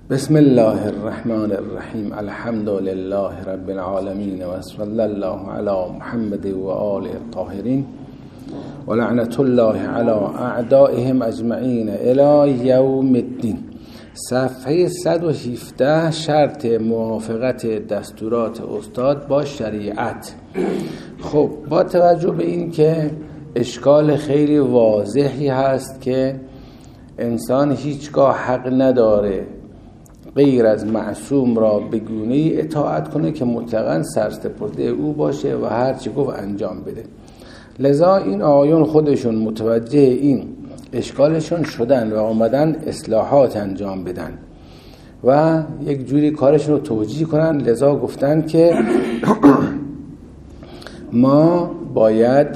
بسم الله الرحمن الرحیم. الحمد لله رب العالمین و صلی الله علی محمد و آله الطاهرین و لعنت الله علی اعدائهم اجمعین الی یوم الدین. صفحه 117 شرط موافقت دستورات استاد با شریعت. خب با توجه به این که اشکال خیلی واضحی هست که انسان هیچگاه حق نداره غیر از معصوم را به گونه‌ای اطاعت کنه که مطلقاً سرسپرده او باشه و هر چی گفت انجام بده. لذا این آیون خودشون متوجه این اشکالشون شدن و آمدن اصلاحات انجام بدن و یک جوری کارشون رو توجیه کنن. لذا گفتن که ما باید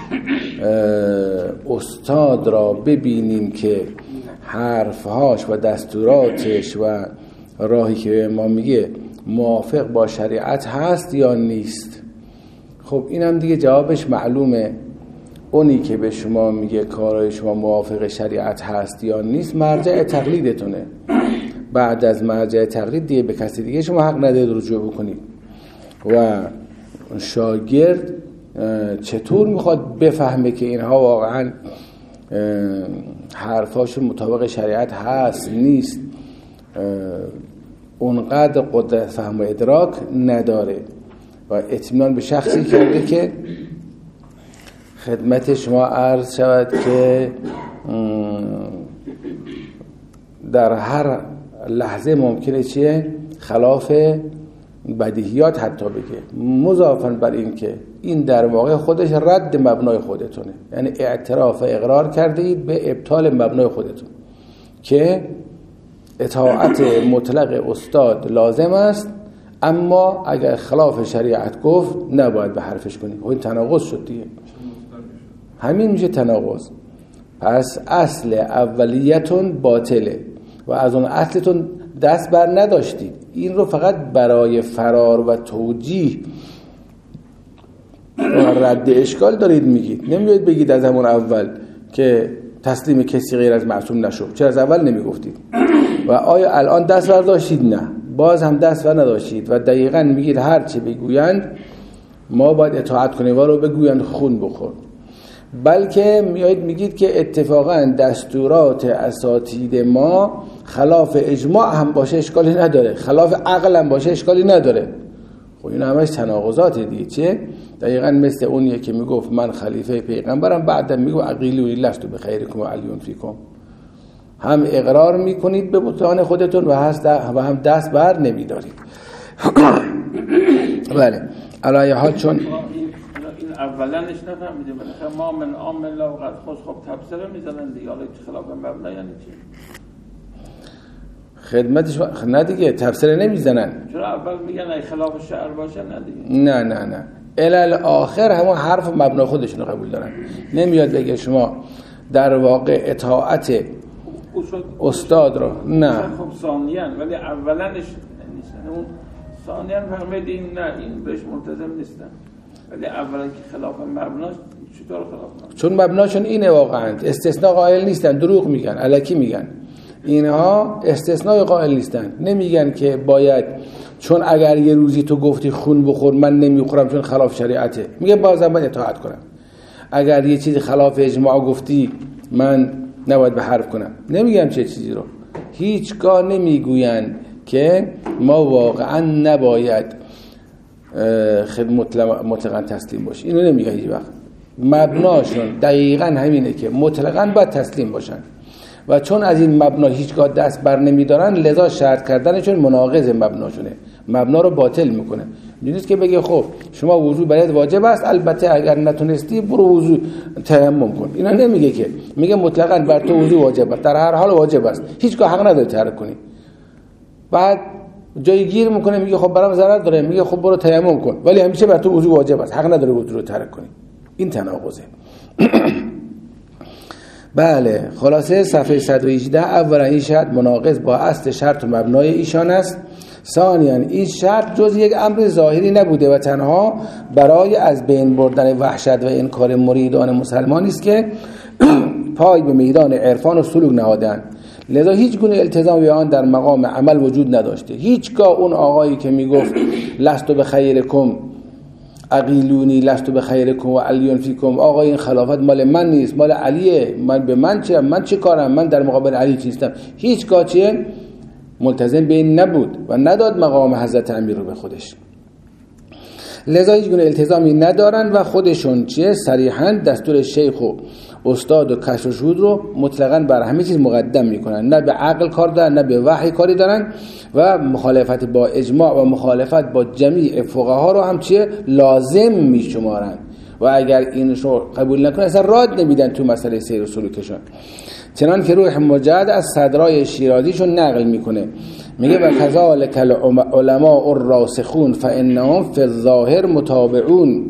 استاد را ببینیم که حرفهاش و دستوراتش و راهی که ما میگه موافق با شریعت هست یا نیست. خب این هم دیگه جوابش معلومه. اونی که به شما میگه کارهای شما موافق شریعت هست یا نیست مرجع تقلیدتونه. بعد از مرجع تقلید دیگه به کسی دیگه شما حق ندارید رجوع بکنید. و شاگرد چطور میخواد بفهمه که اینها واقعا حرفاشون مطابق شریعت هست نیست؟ اونقدر قدرت فهم و ادراک نداره و اطمینان به شخصی کرده که خدمت شما عرض شود که در هر لحظه ممکنه چیه؟ خلاف بدیهیات حتی بگه، مضافاً بر این که این در واقع خودش رد مبنای خودتونه. یعنی اعتراف و اقرار کرده اید به ابطال مبنای خودتون که اطاعت مطلق استاد لازم است، اما اگر خلاف شریعت گفت نباید به حرفش کنید. این تناقض شد دیگه. همین میشه تناقض. پس اصل اولیتون باطله و از اون اصلتون دست بر نداشتید. این رو فقط برای فرار و توجیه و رد اشکال دارید میگید. نمیدونید بگید از همون اول که تسلیم کسی غیر از معصوم نشو. چرا از اول نمیگفتید؟ و آیا الان دست برداشتید؟ نه، باز هم دست بر نداشتید و دقیقاً میگید هر چی بگویند ما باید اطاعت کنیم و رو بگویند خون بخور. بلکه میایید میگید که اتفاقاً دستورات اساتید ما خلاف اجماع هم باشه اشکالی نداره، خلاف عقل هم باشه اشکالی نداره. خب این همش تناقضات دیگه. چه؟ دقیقاً مثل اونیه که میگفت من خلیفه پیغمبرم، بعدا میگو عقیلی لستو بخیرکم و علیون فیکم. هم اقرار میکنید به بطلان خودتون و هم دست بر نمیدارید. بله علی حال چون اولنش نفهمیدیم ما من عامل و قد خوش خب تبصره میزنن دیگه. حالا خلاف مبنا یعنی چی؟ خدمتش نه دیگه تبصره نمیزنن. چرا اول میگن ای خلاف شعر باشه؟ نه دیگه. نه الی آخر همون حرف و مبنا خودشون رو قبول دارن. نمیاد بگه شما در واقع اطاعت استاد رو نه. خب ثانیاً ولی اولنش نیستن. اون ثانیاً فهمید این نه این بهش ملتزم نیستن. ولی اولا که خلاف مبناش چطور خلاف مبنا؟ چون مبناشون اینه واقعا استثناء قائل نیستن، دروغ میگن، الکی میگن. اینها استثناء قائل نیستن. نمیگن که باید چون اگر یه روزی تو گفتی خون بخور من نمیخورم چون خلاف شریعته، میگه بازم باید اطاعت کنم. اگر یه چیزی خلاف اجماع گفتی من نباید به حرف کنم. نمیگم چه چیزی رو. هیچگاه نمیگوین که ما واقعا نباید خدمت مطلقاً تسلیم باشی. اینو نمیگه هیچ وقت. مبناشون دقیقاً همینه که مطلقاً باید تسلیم باشن و چون از این مبنا هیچگاه دست بر نمیدارن لذا شرط کردنشون مناقض مبناشونه، مبنا رو باطل میکنه. نیست که بگه خب شما وضو برات واجب است، البته اگر نتونستی برو وضو تیمم کن. اینا نمیگه که، میگه مطلقاً بر تو وضو واجب است، در هر حال واجب است، هیچگاه حق نداری ترک کنی. بعد جای گیر میکنه میگه خب برام ضرر داره، میگه خب برو تیمم کن، ولی همیشه بر تو وضو واجب است، حق نداری وضو رو ترک کنی. این تناقضه. بله خلاصه صفحه 118 اولا این شرط مناقض با اصل شرط و مبنای ایشان است. ثانیاً این شرط جز یک امر ظاهری نبوده و تنها برای از بین بردن وحشت و انکار مریدان مسلمانی است که پای به میدان عرفان و سلوک نهادند. لذا هیچ گونه التزام به آن در مقام عمل وجود نداشته. هیچگاه اون آقایی که میگفت لست بخیرکم اقیلونی لست بخیرکم و علی فیکم، آقا این خلافت مال من نیست، مال علیه، من به من چه، من چه کارم، من در مقابل علی چیستم، هیچگاه چه ملتزم به این نبود و نداد مقام حضرت امیر رو به خودش. لذا هیچ گونه التزامی ندارن و خودشون چه صریحاً دستور شیخ و استاد و کشف و شهود رو مطلقاً بر همه چیز مقدم میکنن، نه به عقل کار دارن نه به وحی کاری دارن و مخالفت با اجماع و مخالفت با جمیع فقها رو هم چه لازم میشمارن و اگر اینشو قبول نکنن اصلا راد نمیدن تو مسئله سیر و سلوکشون. چنان که روح مجاهد از صدرای شیرازیشون نقل میکنه، میگه و کذالک العلماء الراسخون فانهم فی الظاهر متابعون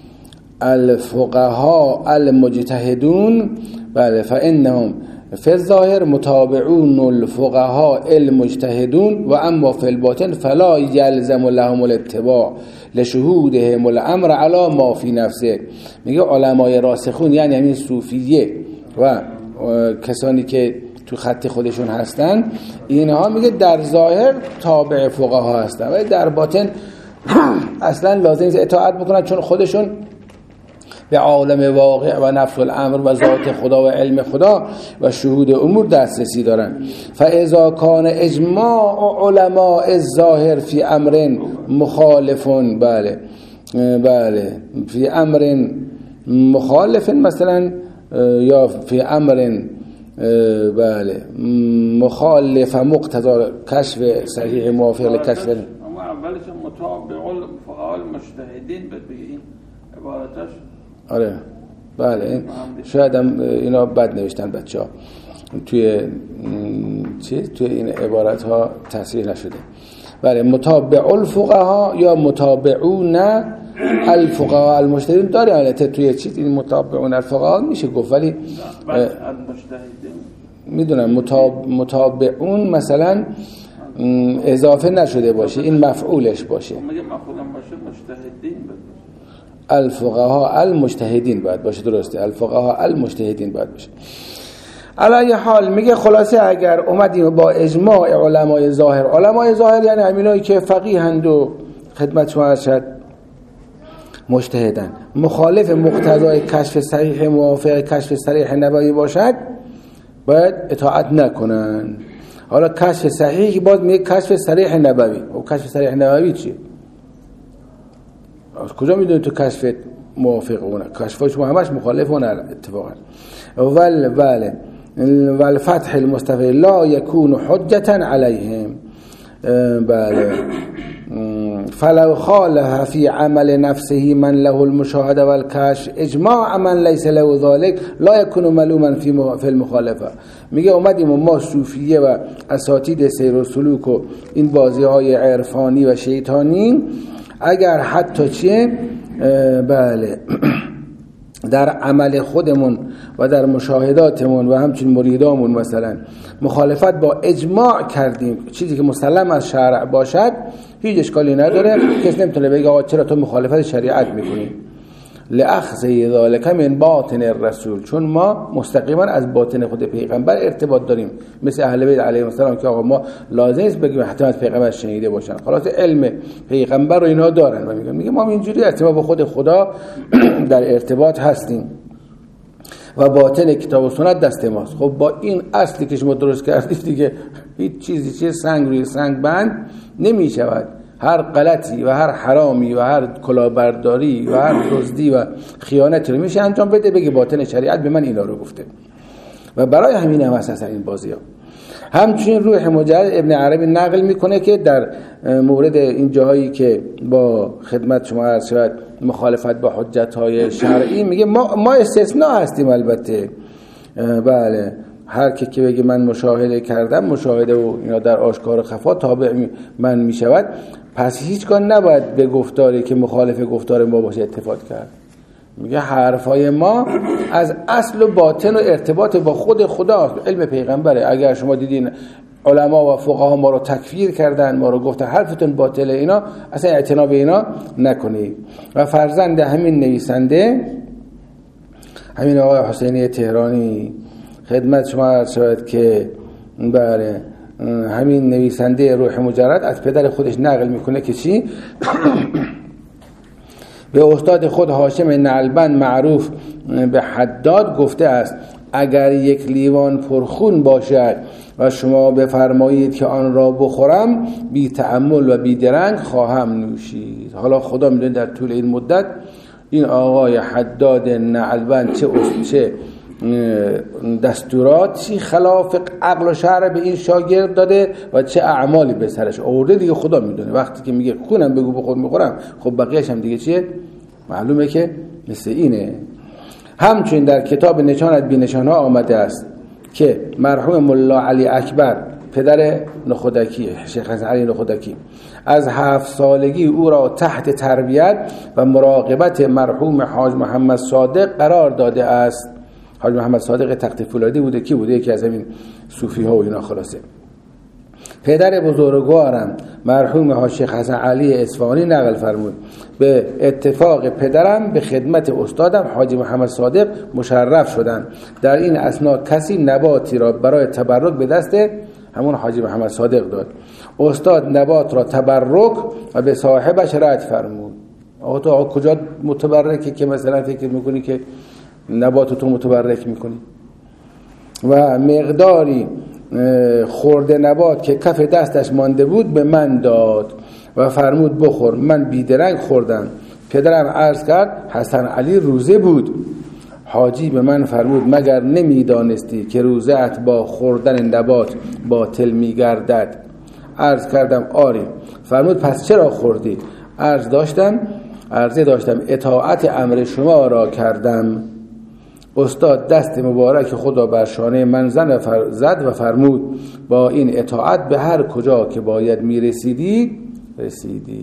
الفقهاء المجتهدون، بله فانهم فی الظاهر متابعون الفقهاء المجتهدون و اما فی الباطن فلا یلزم لهم الاتباع لشهودهم الامر علی ما فی نفسه. میگه علمای راسخون یعنی همین صوفیه و کسانی که تو خط خودشون هستن، اینها میگه در ظاهر تابع فقها هستن ولی در باطن اصلا لازم نیست اطاعت بکنن، چون خودشون به عالم واقع و نفس الامر و ذات خدا و علم خدا و شهود امور دسترسی دارن. فاذا کان اجماع علماء الظاهر فی امر مخالف، بله فی امر مخالف مثلا یا فی امر بله مخالف مقتضا کشف صحیح موافق لکشف، اما اولش مطابق الفقهاء المجتهدین بگیم عبارتش. آره بله شاید هم اینا بد نوشتن بچه‌ها توی توی این عبارت ها تصحیح نشده. بله متابع الفقهاء یا متابعون الفقهاء المجتهدین داره البته توی چیز این متابعون الفقهاء میشه گفت، ولی میدونم متابعون مثلا اضافه نشده باشه، این مفعولش باشه، مگه مفعولم باشه مجتهدین باشه، الفقهاء المجتهدین باید باشه، درسته الفقهاء المجتهدین باید باشه. علی حال میگه خلاصه اگر اومدیم با اجماع علمای ظاهر یعنی همینایی که فقیهند و خدمت شما شد مجتهدن، مخالف مقتضای کشف صحیح موافق کشف صریح نبوی باشد باید اطاعت نکنن. حالا کشف صحیح باز میگه کشف صریح نبوی، و کشف صریح نبوی چیه؟ از کجا میدونی تو کشف موافق اونه؟ کشفای شما همش مخالف اونه اتفاقا. والفتح المستفی لا يكون حجة عليهم، بله فلو خالف في عمل نفسه من له المشاهده والكشف اجماع من ليس له ذلك لا يكون ملوما في المخالفه. میگه اومدیم ما صوفیه و اساتید سیر و سلوک و این بازی‌های عرفانی و شیطانی اگر حتی چیه بله در عمل خودمون و در مشاهداتمون و همچنین مریدامون مثلا مخالفت با اجماع کردیم، چیزی که مسلم از شرع باشد، هیچ اشکالی نداره، کس نمیتونه بگه آقا چرا تو مخالفت شریعت میکنی. لأخذ ذلك من باطن الرسول، چون ما مستقیما از باطن خود پیغمبر ارتباط داریم، مثل اهل بیت علیهم السلام که آقا ما لازم است بگیم حتما از پیغمبر شنیده باشن، خلاص علم پیغمبر رو اینا دارن و میگه ما اینجوری هستیم، ما با خود خدا در ارتباط هستیم و باطن کتاب و سنت دست ماست. خب با این اصلی که شما درست کردید دیگه هیچ چیزی سنگ روی سنگ بند نمی شود. هر غلطی و هر حرامی و هر کلاهبرداری و هر دزدی و خیانتی رو میشه انجام بده، بگه باطن شریعت به من اینا رو گفته و برای همین هم هست این بازی ها. همچنین روح مجاهد ابن عربی نقل میکنه که در مورد این جاهایی که با خدمت شما عرض شد مخالفت با حجت های شرعی، میگه ما استثناء هستیم البته، بله هر که بگه من مشاهده کردم، مشاهده و اینا در آشکار و خفا تابع من میشود، پس هیچگاه نباید به گفتاری که مخالف گفتار ما باشه اتفاق کرد. میگه حرفای ما از اصل و باطن و ارتباط با خود خدا، علم پیغمبره. اگر شما دیدین علما و فقها ما رو تکفیر کردن، ما رو گفتن حرفتون باطله، اینا اصلا اعتنا به اینا نکنید. و فرزند همین نویسنده، همین آقای حسینی تهرانی، خدمت شما عرض شود که بله همین نویسنده روح مجرد از پدر خودش نقل میکنه که چی؟ به استاد خود هاشم نعلبند معروف به حداد گفته است اگر یک لیوان پرخون باشد و شما بفرمایید که آن را بخورم بی تأمل و بی درنگ خواهم نوشید. حالا خدا میدونه در طول این مدت این آقای حداد نعلبند چه دستوراتی خلاف عقل و شرع به این شاگرد داده و چه اعمالی به سرش آورده دیگه خدا میدونه. وقتی که میگه خونم بگو بخور میخورم، خب بقیه‌اش هم دیگه چیه؟ معلومه که مثل اینه. همچنین در کتاب نشانت بی نشانها آمده است که مرحوم ملا علی اکبر پدر نخودکی شیخ حسن علی نخودکی از 7 سالگی او را تحت تربیت و مراقبت مرحوم حاج محمد صادق قرار داده است. حاج محمد صادق تخت فولادی بوده، کی بوده؟ یکی از همین صوفی ها و اینا. خلاصه پدر بزرگوارم مرحوم حاج شیخ حسن علی اصفهانی نقل فرمود به اتفاق پدرم به خدمت استادم حاج محمد صادق مشرف شدند. در این اثنا کسی نباتی را برای تبرک به دست همون حاج محمد صادق داد. استاد نبات را تبرک و به صاحبش رد فرمود. آقا تو کجا متبرکی که مثلا فکر میکنی که نبات تو متبرک میکنی؟ و مقداری خورده نبات که کف دستش مانده بود به من داد و فرمود بخور. من بیدرنگ خوردم. پدرم عرض کرد حسن علی روزه بود. حاجی به من فرمود مگر نمیدانستی که روزه‌ات با خوردن نبات باطل میگردد؟ عرض کردم آری. فرمود پس چرا خوردی؟ عرضه داشتم اطاعت امر شما را کردم. استاد دست مبارک خدا بر شانه من زد و فرمود با این اطاعت به هر کجا که باید میرسیدی رسیدی.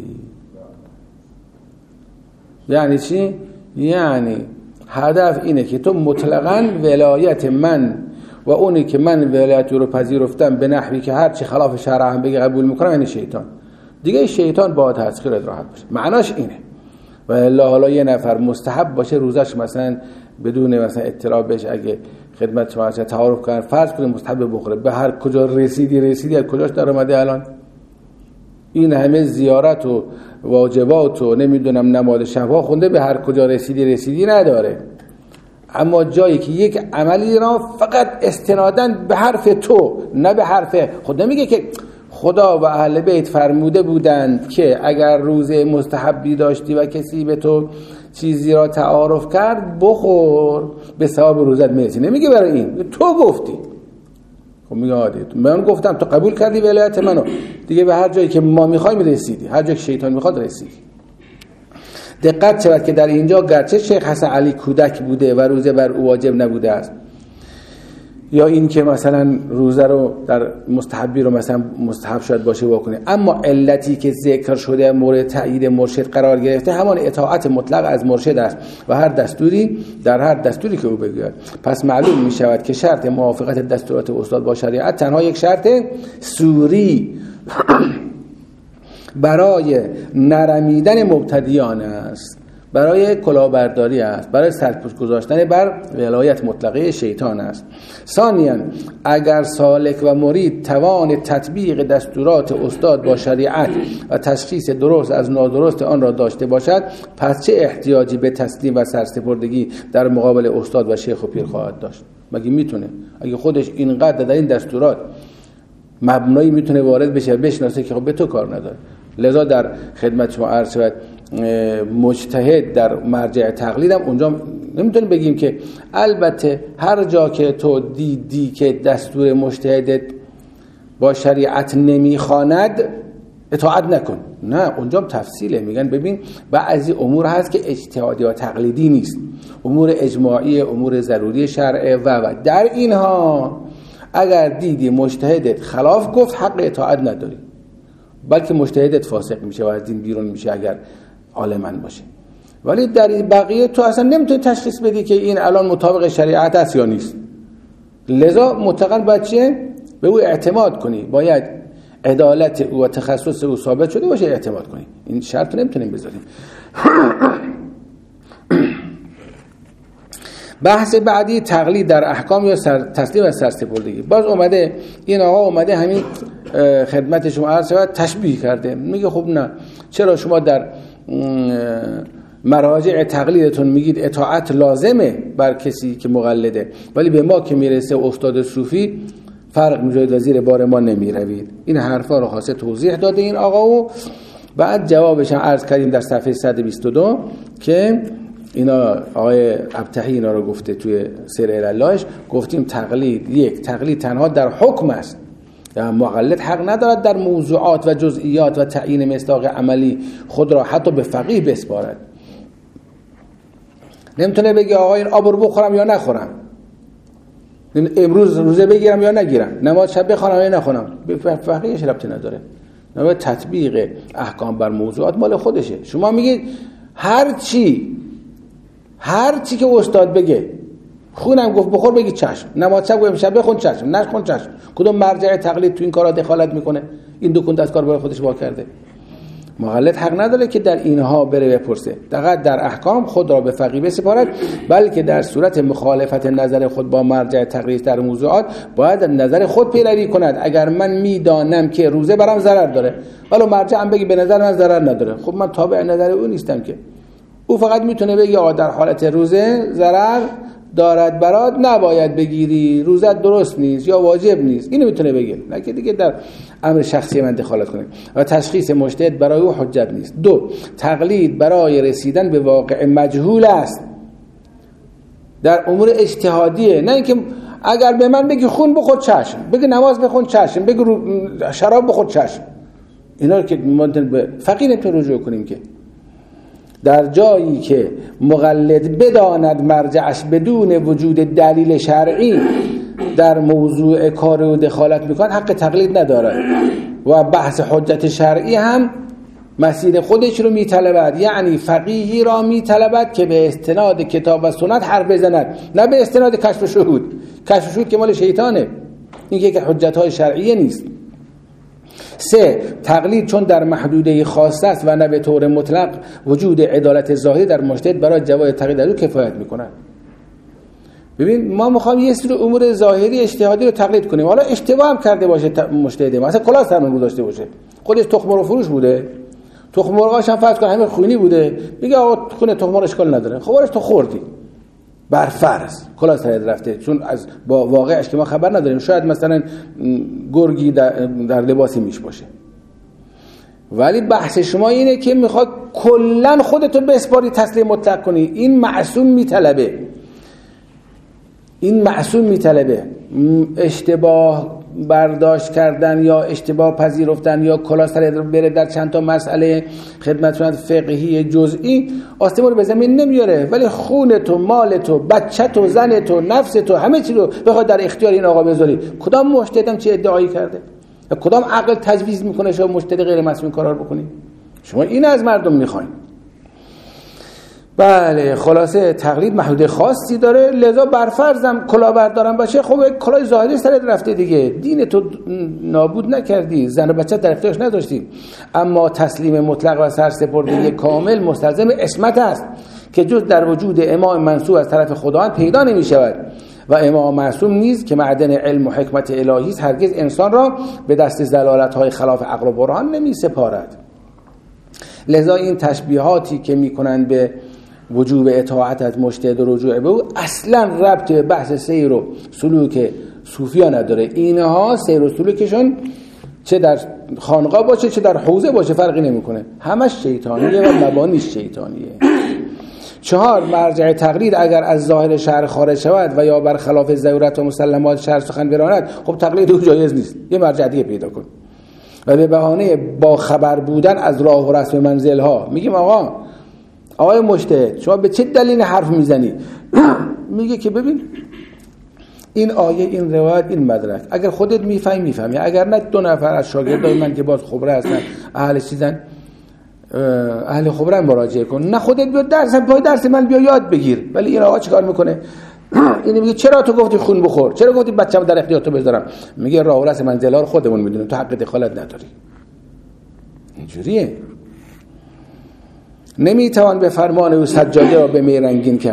یعنی چی؟ یعنی هدف اینه که تو مطلقاً ولایت من و اونی که من ولایت رو پذیرفتم به نحوی که هر چی خلاف شرع هم بگه قبول میکنم، یعنی شیطان دیگه. شیطان باید هست خیرت راحت باشه. معناش اینه. و الا حالا یه نفر مستحب باشه روزش مثلا بدون مثلا اطلاع بهش اگه خدمت شما تعارف کنن فرض کنیم مستحب بخوره، به هر کجا رسیدی از کجاش در اومده الان؟ این همه زیارت و واجبات و نمیدونم نماز شبها خونده، به هر کجا رسیدی نداره. اما جایی که یک عملی را فقط استنادن به حرف تو نه به حرف خود، نمیگه که خدا و اهل بیت فرموده بودند که اگر روزه مستحبی داشتی و کسی به تو چیزی را تعارف کرد بخور به ثواب روزت میرسی. نمیگه برای این، تو گفتی. خب میگه عادی من گفتم تو قبول کردی ولایت منو دیگه، به هر جایی که ما میخوایم رسیدی، هر جایی که شیطان میخواد رسیدی. دقت شود که در اینجا گرچه شیخ حسن علی کودک بوده و روزه بر او واجب نبوده است، یا این که مثلا روزه رو در مستحبی رو مثلا مستحب شاید باشه واکنه، اما علتی که ذکر شده مورد تأیید مرشد قرار گرفته همان اطاعت مطلق از مرشد است و هر دستوری که او بگوید. پس معلوم می شود که شرط موافقت دستورات استاد با شریعت تنها یک شرط سوری برای نرمیدن مبتدیان است، برای کلاهبرداری است، برای سرپوش گذاشتن بر ولایت مطلقه شیطان است. ثانیاً اگر سالک و مرید توان تطبیق دستورات استاد با شریعت و تشخیص درست از نادرست آن را داشته باشد، پس چه احتیاجی به تسلیم و سرسپردگی در مقابل استاد و شیخ و پیر خواهد داشت؟ مگه میتونه؟ اگه خودش اینقدر در این دستورات مبنایی میتونه وارد بشه بشناسه که خب به تو کار نداره. لذا در خدمت شما عرض شود مجتهد در مرجع تقلیدم اونجا نمیتونیم بگیم که البته هر جا که تو دیدی که دستور مجتهدت با شریعت نمیخواند اطاعت نکن. نه، اونجا تفصیله. میگن ببین بعضی امور هست که اجتهادی و تقلیدی نیست، امور اجماعی، امور ضروری شرعه و در اینها اگر دیدی مجتهدت خلاف گفت حق اطاعت نداری، بلکه مجتهدت فاسق میشه و از دین بیرون میشه اگر عالمن باشه. ولی در بقیه تو اصلا نمیتونی تشخیص بدی که این الان مطابق شریعت است یا نیست. لذا مطلقاً باید چه؟ به او اعتماد کنی، باید عدالت او و تخصص او ثابت شده باشه اعتماد کنی. این شرط نمیتونیم بذاریم. بحث بعدی تقلید در احکام یا تسلیم و سرسپردگی. باز اومده این آقا اومده همین خدمت شما عرض شود تشبیه کرده، میگه خب نه، چرا شما در مراجع تقلیدتون میگید اطاعت لازمه بر کسی که مقلده، ولی به ما که میرسه استاد صوفی فرق می‌جوید و زیر بار ما نمیروید. این حرفا رو خاصه توضیح داده این آقا و بعد جوابش هم عرض کردیم در صفحه 122 که اینا آقای ابتحی اینا رو گفته توی سیر الاللهش. گفتیم تقلید تنها در حکم است، مقلد حق ندارد در موضوعات و جزئیات و تعیین مصداق عملی خود را حتی به فقیه بسپارد. نمیتونه بگه آقا این آب رو بخورم یا نخورم، امروز روزه بگیرم یا نگیرم، نماز شب بخونم یا نخونم، به فقیهش ربطی نداره. نوع تطبیق احکام بر موضوعات مال خودشه. شما میگید هر چی که استاد بگه، خونم گفت بخور بگی چشم، نماز شب گفت شب بخون چشم، نخون چشم. کدوم مرجع تقلید تو این کارا دخالت میکنه؟ این دو کند از کار برای خودش وا کرده. مقلد حق نداره که در اینها بره بپرسه، فقط در احکام خود را به فقیه بسپارد، بلکه در صورت مخالفت نظر خود با مرجع تقلید در موضوعات باید نظر خود پیروی کند. اگر من میدانم که روزه برام ضرر داره، ولی مرجعم بگی به نظر من ضرر نداره، خب من تابع نظر او نیستم که. او فقط میتونه بگه آقا در حالت روزه ضرر دارد برات نباید بگیری، روزت درست نیست یا واجب نیست، اینو میتونه بگه، نه که دیگه در امر شخصی من دخالت کنه. و تشخیص مجتهد برای او حجت نیست. 2. تقلید برای رسیدن به واقع مجهول است در امور اجتهادیه، نه اینکه اگر به من بگی خون بخور چشم، بگی نماز بخون چشم، بگی شراب بخور چشم، اینا رو که ما به فقیه نمیتونیم رجوع کنیم که. در جایی که مقلد بداند مرجعش بدون وجود دلیل شرعی در موضوع کار و دخالت میکند، حق تقلید ندارد و بحث حجت شرعی هم مسیر خودش رو میطلبد، یعنی فقیهی را میطلبد که به استناد کتاب و سنت حرف بزند، نه به استناد کشف و شهود. کشف و شهود که مال شیطانه، این که حجت های شرعیه نیست. 3. تقلید چون در محدوده خاصه است و نه به طور مطلق وجود عدالت ظاهری در مجتهد برای جواز تقلید در او کفایت میکنه. ببین ما میخوام یه سری امور ظاهری اجتهادی رو تقلید کنیم، حالا اشتباه هم کرده باشه مجتهد، مثلا کلاس هم داشته باشه، خودش تخم مرغ فروش بوده، تخم مرغاش هم فرض کن همه خونی بوده، میگه آقا خونه تخم مرغ اشکال نداره، خب تو خوردی بر فرض کلاس سرت رفته، چون از با واقعش که ما خبر نداریم، شاید مثلا گرگی در لباسی میش باشه. ولی بحث شما اینه که میخواد کلا خودتو بسپاری تسلیم مطلق کنی. این معصوم میطلبه اشتباه برداشت کردن یا اشتباه پذیرفتن یا کلاس سرت بره در چند تا مسئله خدمتتون فقهی جزئی، آستمون رو به زمین نمیاره، ولی خونتو، مالتو، بچه‌تو، زنتو، نفستو، همه چی رو بخواد در اختیار این آقا بذاری. کدام مجتهدم چه ادعایی کرده؟ کدام عقل تجویز میکنه شما مجتهد غیر معصوم کارا رو بکنید؟ شما این از مردم میخواین. بله، خلاصه تقلید محدود خاصی داره، لذا برفرضم کلاهبردارم باشه، خب کلاه ظاهری سرت رفته دیگه، دین تو نابود نکردی، زن و بچه در اختیارش نداشتی. اما تسلیم مطلق و سرسپردگی کامل مستلزم عصمت است که جز در وجود امام منصوب از طرف خداوند پیدا نمی شود و امام معصوم نیز که معدن علم و حکمت الهی است هرگز انسان را به دست ضلالت‌های خلاف عقل و برهان نمی سپارد. لذا این تشبیهاتی که میکنند به وجوب اطاعت از مجتهد و رجوع به او اصلا ربط به بحث سیر و سلوک صوفیان نداره. اینها سیر و سلوکشون چه در خانقاه باشه چه در حوزه باشه فرقی نمیکنه، همش شیطانیه و مبانیش شیطانیه. 4. مرجع تقلید اگر از ظاهر شرع خارج شود و یا برخلاف ضرورت و مسلمات شرع سخن براند، خب تقلید او جایز نیست، یه مرجع دیگه پیدا کن. و به بهانه با خبر بودن از راه و رسم منزل ها میگیم آقای مجتهد شما به چه دلیل حرف میزنی؟ میگه که ببین این آیه، این روایت، این مدرک اگر خودت میفهمی، اگر نه 2 نفر از شاگردای من که باز خبره هستن، اهل چیزن، اهل خبره مراجعه کن، نه خودت بیا درس من بیا یاد بگیر. ولی این آقا چیکار میکنه؟ این میگه چرا تو گفتی خون بخور، چرا گفتی بچه‌م در اختیار تو بذارم؟ میگه راه و رسم منزل‌ها رو خودمون میدونیم، تو حق دخالت نداری. اینجوریه. نمیتوان به فرمان او سجاده را به می رنگین کرد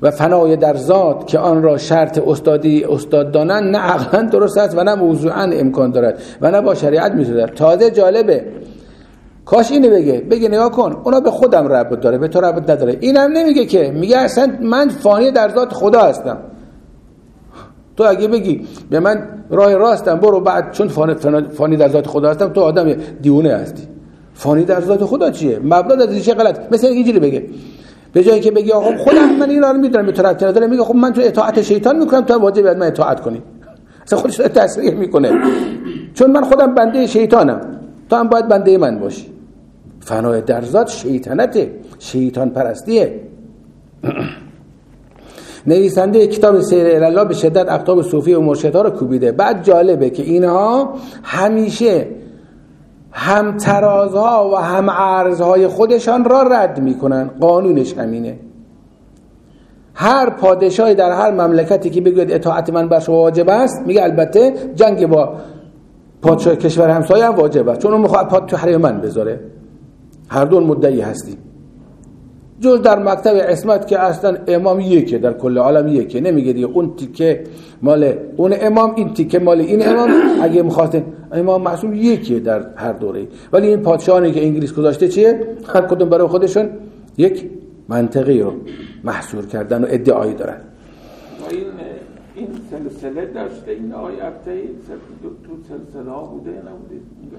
و فنای در ذات که آن را شرط استاد دانند نه عقلا درست است و نه موضوعا امکان دارد و نه با شریعت میتونه. تازه جالبه کاش اینو بگه نگاه کن اونا به خودم ربط داره به تو ربط نداره. اینم نمیگه که میگه اصلا من فانی در ذات خدا هستم. تو اگه بگی به من راه راستم برو بعد چون فانی در ذات خدا هستم تو آدم دیوونه هستی. فانی در ذات خدا چیه؟ مبنا در چه غلط. مثلا اینجوری بگه به جایی که بگی آقا خودم من اینا رو میدونم به تو ربطی نداره میگه خب من تو اطاعت شیطان میکنم تو واجب من اطاعت کنی. اصلا خودش رو تصریح میکنه چون من خودم بنده شیطانم تو هم باید بنده من باشی. فنای در ذات شیطنته، شیطان پرستیه. نویسنده کتاب سیر الی به شدت اقطاب صوفی و مرشدها رو کوبیده. بعد جالبه که اینها همیشه هم ترازها و هم عرضهای خودشان را رد میکنن. قانونش همینه. هر پادشاهی در هر مملکتی که بگوید اطاعت من بر شما واجب است میگه البته جنگ با پادشاه کشور همسایه هم واجب است چون اون میخواد پاد تو حریم من بذاره. هر دو مدعی هستیم. جز در مکتب عصمت که اصلا امام یکه در کل عالم یکه نمیگه دیگه اون تیکه مال اون امام این تیکه مال این امام. اگه میخواستن امام معصوم یکه در هر دوره. ولی این پادشاهانی که انگلیس گذاشته چیه؟ هر کدوم برای خودشون یک منطقه رو محصور کردن و ادعایی دارن. این سلسله داشته این آقای ابتهی تو سلسله ها بوده نبوده؟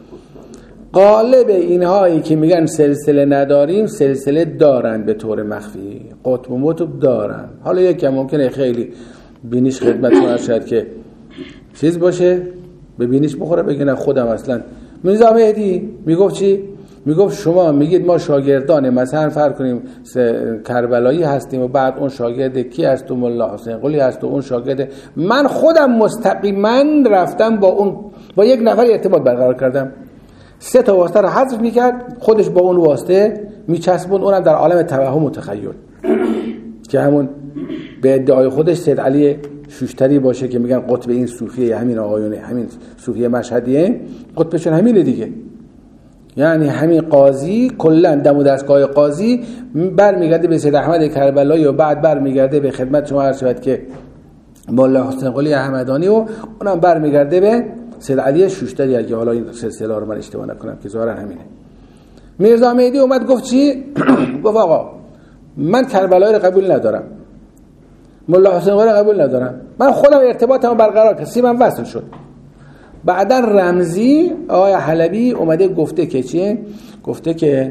غالب اینهایی که میگن سلسله نداریم سلسله دارن به طور مخفی. قطب و مطب دارن. حالا یکم ممکنه خیلی بینیش خدمتتون ارشد که چیز باشه به بینیش بخوره بگه نه خودم اصلا. میرزا مهدی میگفت چی؟ میگفت شما میگید ما شاگردان مثلا فرض کنیم کربلایی هستیم و بعد اون شاگرد کی هست و ملا حسین قلی هست و اون شاگرد من خودم مستقیما رفتم با یک نفر ارتباط برقرار کردم 3 تا واسطه رو حذف میکرد خودش با اون واسطه میچسبوند اونم در عالم توهم و تخیل که همون به ادعای خودش سید علی شوشتری باشه که میگن قطب این صوفیه همین آقایونه همین صوفیه مشهدیه قطبشون همینه دیگه. یعنی همین قاضی کلا دم و دستگاه قاضی برمیگرده به سید احمد کربلایی و بعد برمیگرده به خدمت شما عرض شد که مولا حسین قلی احمدانی و اونم برمیگرده به سید علی شوشتری اگه حالا این سلسله رو من اشتباه نکنم که ظاهرا همینه. میرزا مهدی اومد گفت چی؟ گفت آقا من کربلایی رو قبول ندارم مولا حسین قلی قبول ندارم من خودم ارتباطمو برقرار کردم سیمم وصل شد. بعدا رمزی آقای حلبی اومده گفته که چیه؟ گفته که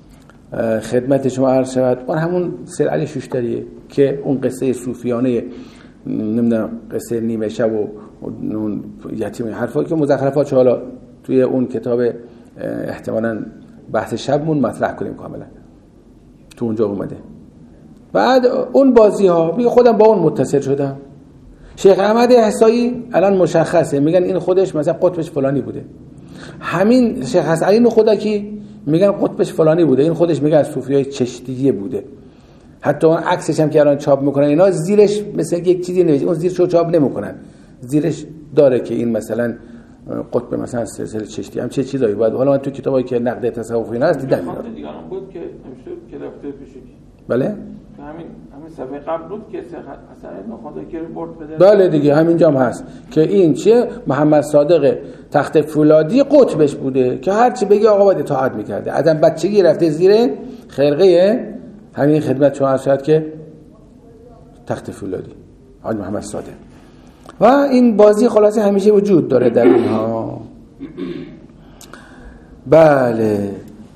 خدمت شما عرض شود اون همون سید علی شوشتریه که اون قصه صوفیانه نمیدونم قصه نیمه شب و اون یتیم حرفا که مزخرفات حالا توی اون کتاب احتمالاً بحث شبمون مطرح کنیم کاملا تو اونجا اومده. بعد اون بازی ها میگه خودم با اون متصل شدم. شیخ احمد احصایی الان مشخصه میگن این خودش مثلا قطبش فلانی بوده. همین شیخ حسین خدا کی میگن قطبش فلانی بوده. این خودش میگه از صوفیای چشتیه بوده. حتی اون عکسش هم که الان چاپ میکنن اینا زیرش مثلا یک چیزی نوشته اون زیرشو چاپ نمیکنن. زیرش داره که این مثلا قطب مثلا سلسله چشتی هم چه چیزایی بود. حالا من تو کتابایی که نقد تصوفی اینا هست دیدم اینا. دیگران بود که نمیشه که رفته پیش. بله؟ همین صفحه قبل بود که حسن خدا که ریپورت بده. بله دیگه همینجا هم هست که این چیه محمد صادق تخت فولادی قطبش بوده که هر چی بگی آقا باید اطاعت میکرده. آدم بچگی رفته زیر خرقه همین خدمت شما شد که تخت فولادی حاج محمد صادق. و این بازی خلاصه همیشه وجود داره در اینها. بله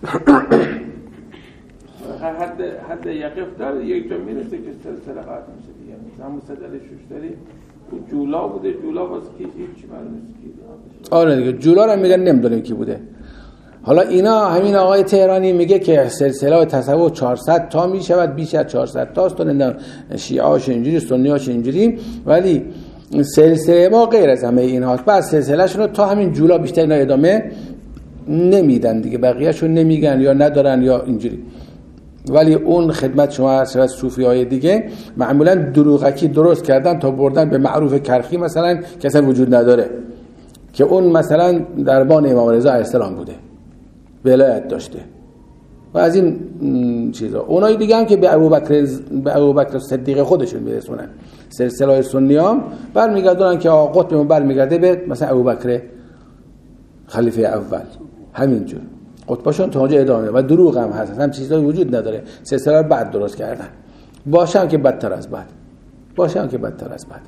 حد یقف داره یک جا میرسه که سلسله قطع میشه دیگه. مثلا مصدل شوشتری جولا بوده جولا باز کی هیچ معلوم نیست کی. آره دیگه جولا رو میگن نمیدونیم کی بوده. حالا اینا همین آقای تهرانی میگه که سلسله تصوف 400 تا میشود بیش از 400 تاست. نمیدونم شیعه‌هاش اینجوری سنی‌هاش اینجوری ولی سلسله ما غیر از همه اینها. بعد سلسله‌شون رو تا همین جولا بیشتر اینا ادامه نمیدن دیگه. بقیه‌شون نمیگن یا ندارن یا اینجوری. ولی اون خدمت شما از صوفی‌های دیگه معمولا دروغکی درست کردن تا بردن به معروف کرخی مثلا که اصلا وجود نداره که اون مثلا دربان امام رضا علیه السلام بوده ولایت داشته و از این چیزا. اونای دیگه هم که به ابوبکر صدیق خودشون میرسونن، سلسله سنیام برمیگردونن که آقا قطبمون برمیگرده به مثلا ابوبکر خلیفه اول، همینجور قطباشون تا اونجا ادامه و دروغ هم هست، هم چیزایی وجود نداره، سلسله رو بعد درست کردن، باشم که بدتر از بعد، باشم که بدتر از بعد.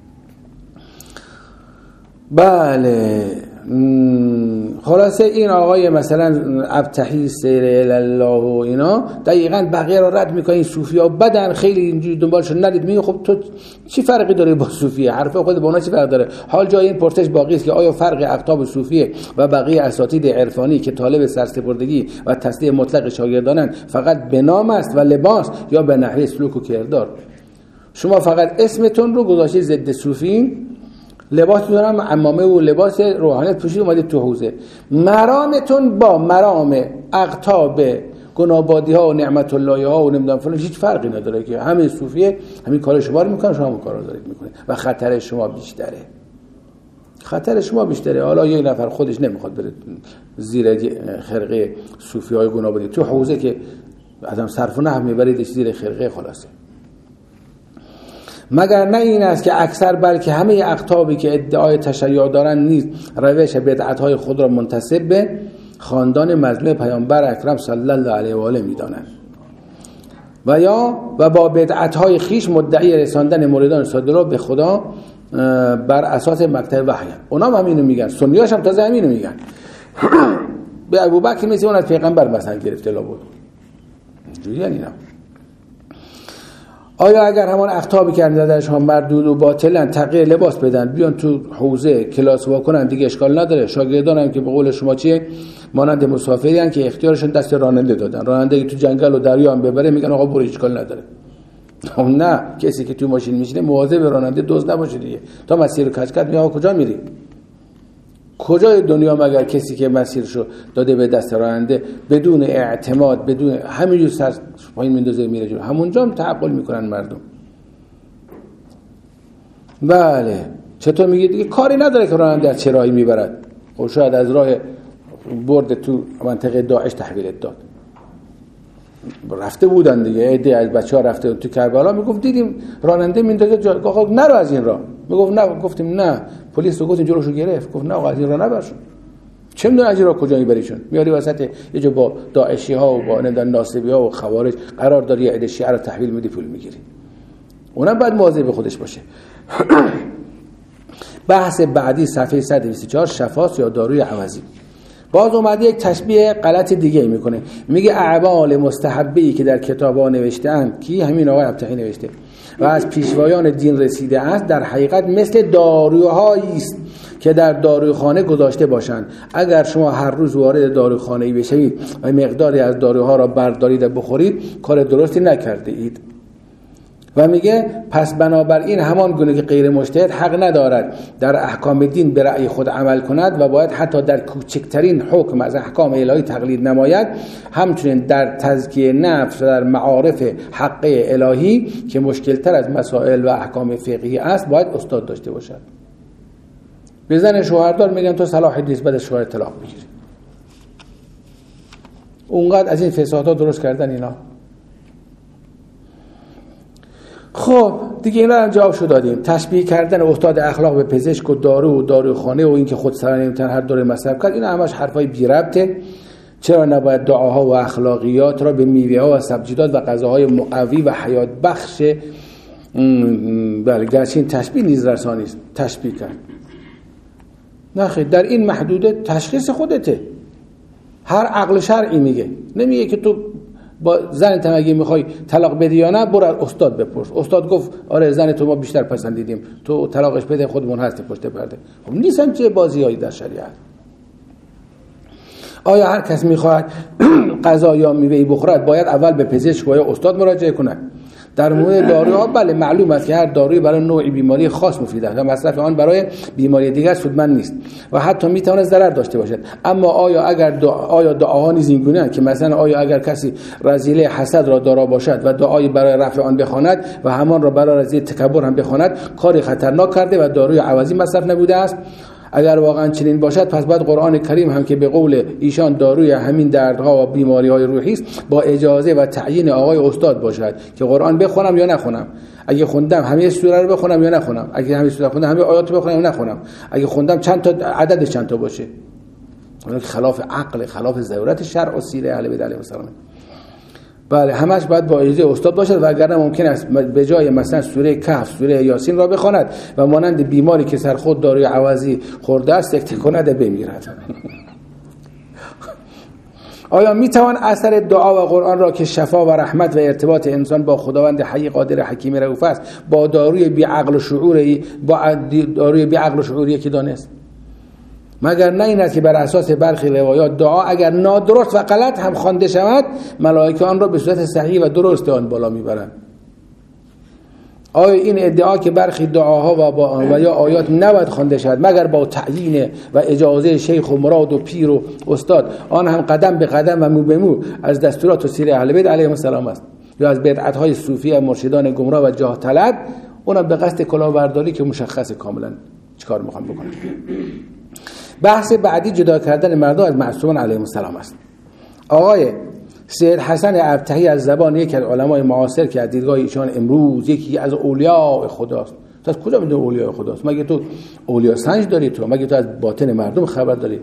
بله خلاصه این آقای مثلا ابتحی سیر الله و اینا دقیقاً بقیه رو رد میکنه، این صوفیا بدن خیلی اینجوری دنبالشون نرید. میگه خب تو چی فرقی داره با صوفیه؟ حرف خود با اونا چی فرق داره؟ حال جای این پرسش باقی است که آیا فرق اقطاب صوفیه و بقیه اساتید عرفانی که طالب سرسپردگی و تسلیم مطلق شاگردانن فقط به نام است و لباس، یا به نحوه سلوک و کردار؟ شما فقط اسمتون رو گذاشتید ضد صوفی، لباستون هم عمامه و لباس روحانیت پوشید اومدید تو حوزه، مرامتون با مرام اقطاب گنابادی ها و نعمت الله ها و نمیدونم فلان هیچ فرقی نداره که همه صوفیه همین کار شما رو میکنن، شما هم کار رو دارید میکنید و خطر شما بیشتره، خطر شما بیشتره. حالا یک نفر خودش نمیخواد بره زیر خرقه صوفی های گنابادی تو حوزه که آدم صرف و نحو میبریدش زیر خرقه، خلاصه. مگر نه این است که اکثر بلکه همه اقطابی که ادعای تشیع دارند نیز روش بدعت‌های خود را منتسب به خاندان مظلوم پیامبر اکرم صلی الله علیه و آله می‌دانند و با بدعت‌های خیش مدعی رساندن مریدان صادقه به خدا بر اساس مقطع وحی. اونا هم همینو میگن، سنیاش هم تازه همینو میگن. به ابوبکر مثل اون از پیغمبر مثلا گرفته بود. اینجوری اینا. آیا اگر همان اقطابی که اندازش هم مردود و باطلن تغییر لباس بدن بیان تو حوزه کلاس واکنن دیگه اشکال نداره؟ شاگردان هم که به قول شما چیه مانند مسافری هستند که اختیارشون دست راننده دادن، راننده تو جنگل و دریا هم ببره میگن آقا برو اشکال نداره. نه، کسی که تو ماشین میشینه مواظب راننده دزد نباشه دیگه. تا مسیر کج کرد میگه کجا میری؟ کجای دنیا مگر کسی که مسیرشو داده به دست راننده بدون اعتماد، بدون همینجور سر پایین میندازه میره جلو، همونجا هم تعقل میکنن مردم. بله چطور میگه دیگه کاری نداره که راننده از چه راهی میبرد؟ خب شاید از راه برد تو منطقه داعش تحویلت داد، رفته بودن دیگه، عده از بچه‌ها رفته تو کربلا، میگفت دیدیم راننده میندازه جا، آقا نرو از این راه. میگفت نه، گفتیم نه، پلیس رو گفتیم جلوشو گرفت، گفت نه آقا از این راه نبرشون. چه میدونن از این راه کجا میبریشون؟ میاری وسط یه جا با داعشی ها و با ناصبی ها و خوارج قرار داری، عده شیعه رو تحویل میدی پول میگیری. اونم بعد مواظب خودش باشه. بحث بعدی صفحه 124 شفاست یا داروی عوضی. باز اومده یک تشبیه غلط دیگه میکنه، میگه اعمال مستحبی که در کتابا نوشته‌اند، کی همین آقای ابتحی نوشته و از پیشوایان دین رسیده است، در حقیقت مثل داروهایی است که در داروخانه گذاشته باشند. اگر شما هر روز وارد داروخانه‌ای بشوید و مقداری از داروها را بردارید و بخورید، کار درستی نکرده اید. و میگه پس بنابراین همان گونه که غیر مجتهد حق ندارد در احکام دین به رأی خود عمل کند و باید حتی در کوچکترین حکم از احکام الهی تقلید نماید، همچنین در تزکیه نفس و در معارف حق الهی که مشکل تر از مسائل و احکام فقهی است باید استاد داشته باشد. به زن شوهردار میگن تو صلاح نیست، بعد شوهر طلاق میگیری. اونقدر از این فسادها درست کردن اینا. خب دیگه اینا هم جوابشو دادیم. تشبیه کردن استاد اخلاق به پزشک و دارو و داروخانه و اینکه خود سر نمیتونه هر دوره مصرف کرد، اینا همش حرفای بی ربطه. چرا نباید دعاها و اخلاقیات را به میوه‌ها و سبزیجات و غذاهای مقوی و حیات بخش بله گرچه این تشبیه نیز رسانی است تشبیه کرد؟ نه خیر، در این محدوده تشخیص خودته. هر عقل شرعی میگه، نمیگه که تو با زنت اگه میخوای طلاق بدی یا نه برو استاد بپرس. استاد گفت آره زن تو ما بیشتر پسندیدیم، تو طلاقش بده، خودمون هست پشت پرده. خب نیستن چه بازیایی در شریعت. آیا هر کس میخواهد غذا یا میوه بخورد باید اول به پزشک و یا استاد مراجعه کند؟ در مورد داروها بله معلوم است که هر دارویی برای نوعی بیماری خاص مفید است و مصرف آن برای بیماری دیگر سودمند نیست و حتی میتواند ضرر داشته باشد. اما آیا دعاها نیز این گونه است که مثلا آیا اگر کسی رذیله حسد را دارا باشد و دعایی برای رفع آن بخواند و همان را برای رذیله تکبر هم بخواند، کاری خطرناک کرده و داروی عوضی مصرف نبوده است؟ اگر واقعا چنین باشد پس باید قرآن کریم هم که به قول ایشان داروی همین دردها و بیماری‌های روحی است با اجازه و تعیین آقای استاد باشد که قرآن بخونم یا نخونم. اگه خوندم همه سوره رو بخونم یا نخونم، اگه همه سوره خوندم همه آیات رو بخونم یا نخونم، اگه خوندم چند تا عددش چند تا باشه. اون خلاف عقل، خلاف ضرورت شرع و سیره اهل بیت علیهم السلام. بله همش باید با اجازه استاد باشد و اگر ممکن است به جای مثلا سوره کهف سوره یاسین را بخواند و مانند بیماری که سر خود داروی عوضی خورده است سکته کند بمیرد. آیا میتوان اثر دعا و قرآن را که شفا و رحمت و ارتباط انسان با خداوند حی قادر حکیم رؤوف است با داروی بی عقل و شعوری که دانست؟ مگر نه این است که بر اساس برخی روایات دعا اگر نادرست و غلط هم خوانده شود ملائکه آن را به صورت صحیح و درست آن بالا میبرند؟ آیا این ادعا که برخی دعاها و یا آیات نباید خوانده شود مگر با تعیین و اجازه شیخ و مراد و پیر و استاد، آن هم قدم به قدم و مو به مو از دستورات و سیر اهل بیت علیهم السلام است، یا از بدعت‌های صوفی و مرشدان گمراه و جاه طلب، اونم به قصد کلاهبرداری که مشخص کاملا چیکار میخوان بکنن. بحث بعدی جدا کردن مردم از معصومان علیهم السلام است. آقای سید حسن ابطحی از زبان یکی از علمای معاصر که از دیدگاه ایشان امروز یکی از اولیاء خداست. تو از کجا میدونی اولیاء خداست؟ مگه تو اولیاء سنج داری؟ تو مگه تو از باطن مردم خبر داری؟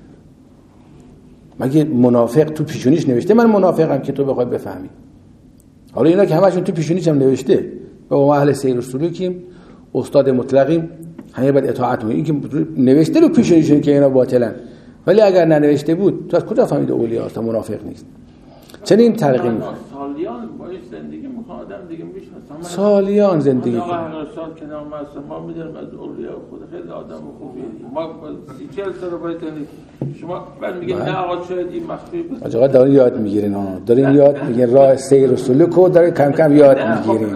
مگه منافق تو پیشونیش نوشته من منافقم که تو بخوای بفهمی؟ حالا اینا که همشون تو پیشونیش هم نوشته و ما اهل سیر و سلوکیم، استاد مطلقیم، همه باید اطاعت کنیم. این که نوشته رو پیشونیشون که اینا باطلن، ولی اگر ننوشته بود تو از کجا فهمیده اولیاء است منافق نیست؟ چنین تلقین می‌کنه. سالیان با زندگی می‌کنه آدم دیگه می‌شناسه. سالیان زندگی کنه. آقا سال که نام است ما می‌دونیم از اولیاء خود خیلی آدم خوبیه. ما 30 سال باید شما بعد میگه نه آقا شاید این مخفی بود. آقا دارین یاد می‌گیرین ها. دارین یاد می‌گیرین راه سیر و سلوک رو دارین کم کم یاد می‌گیرین.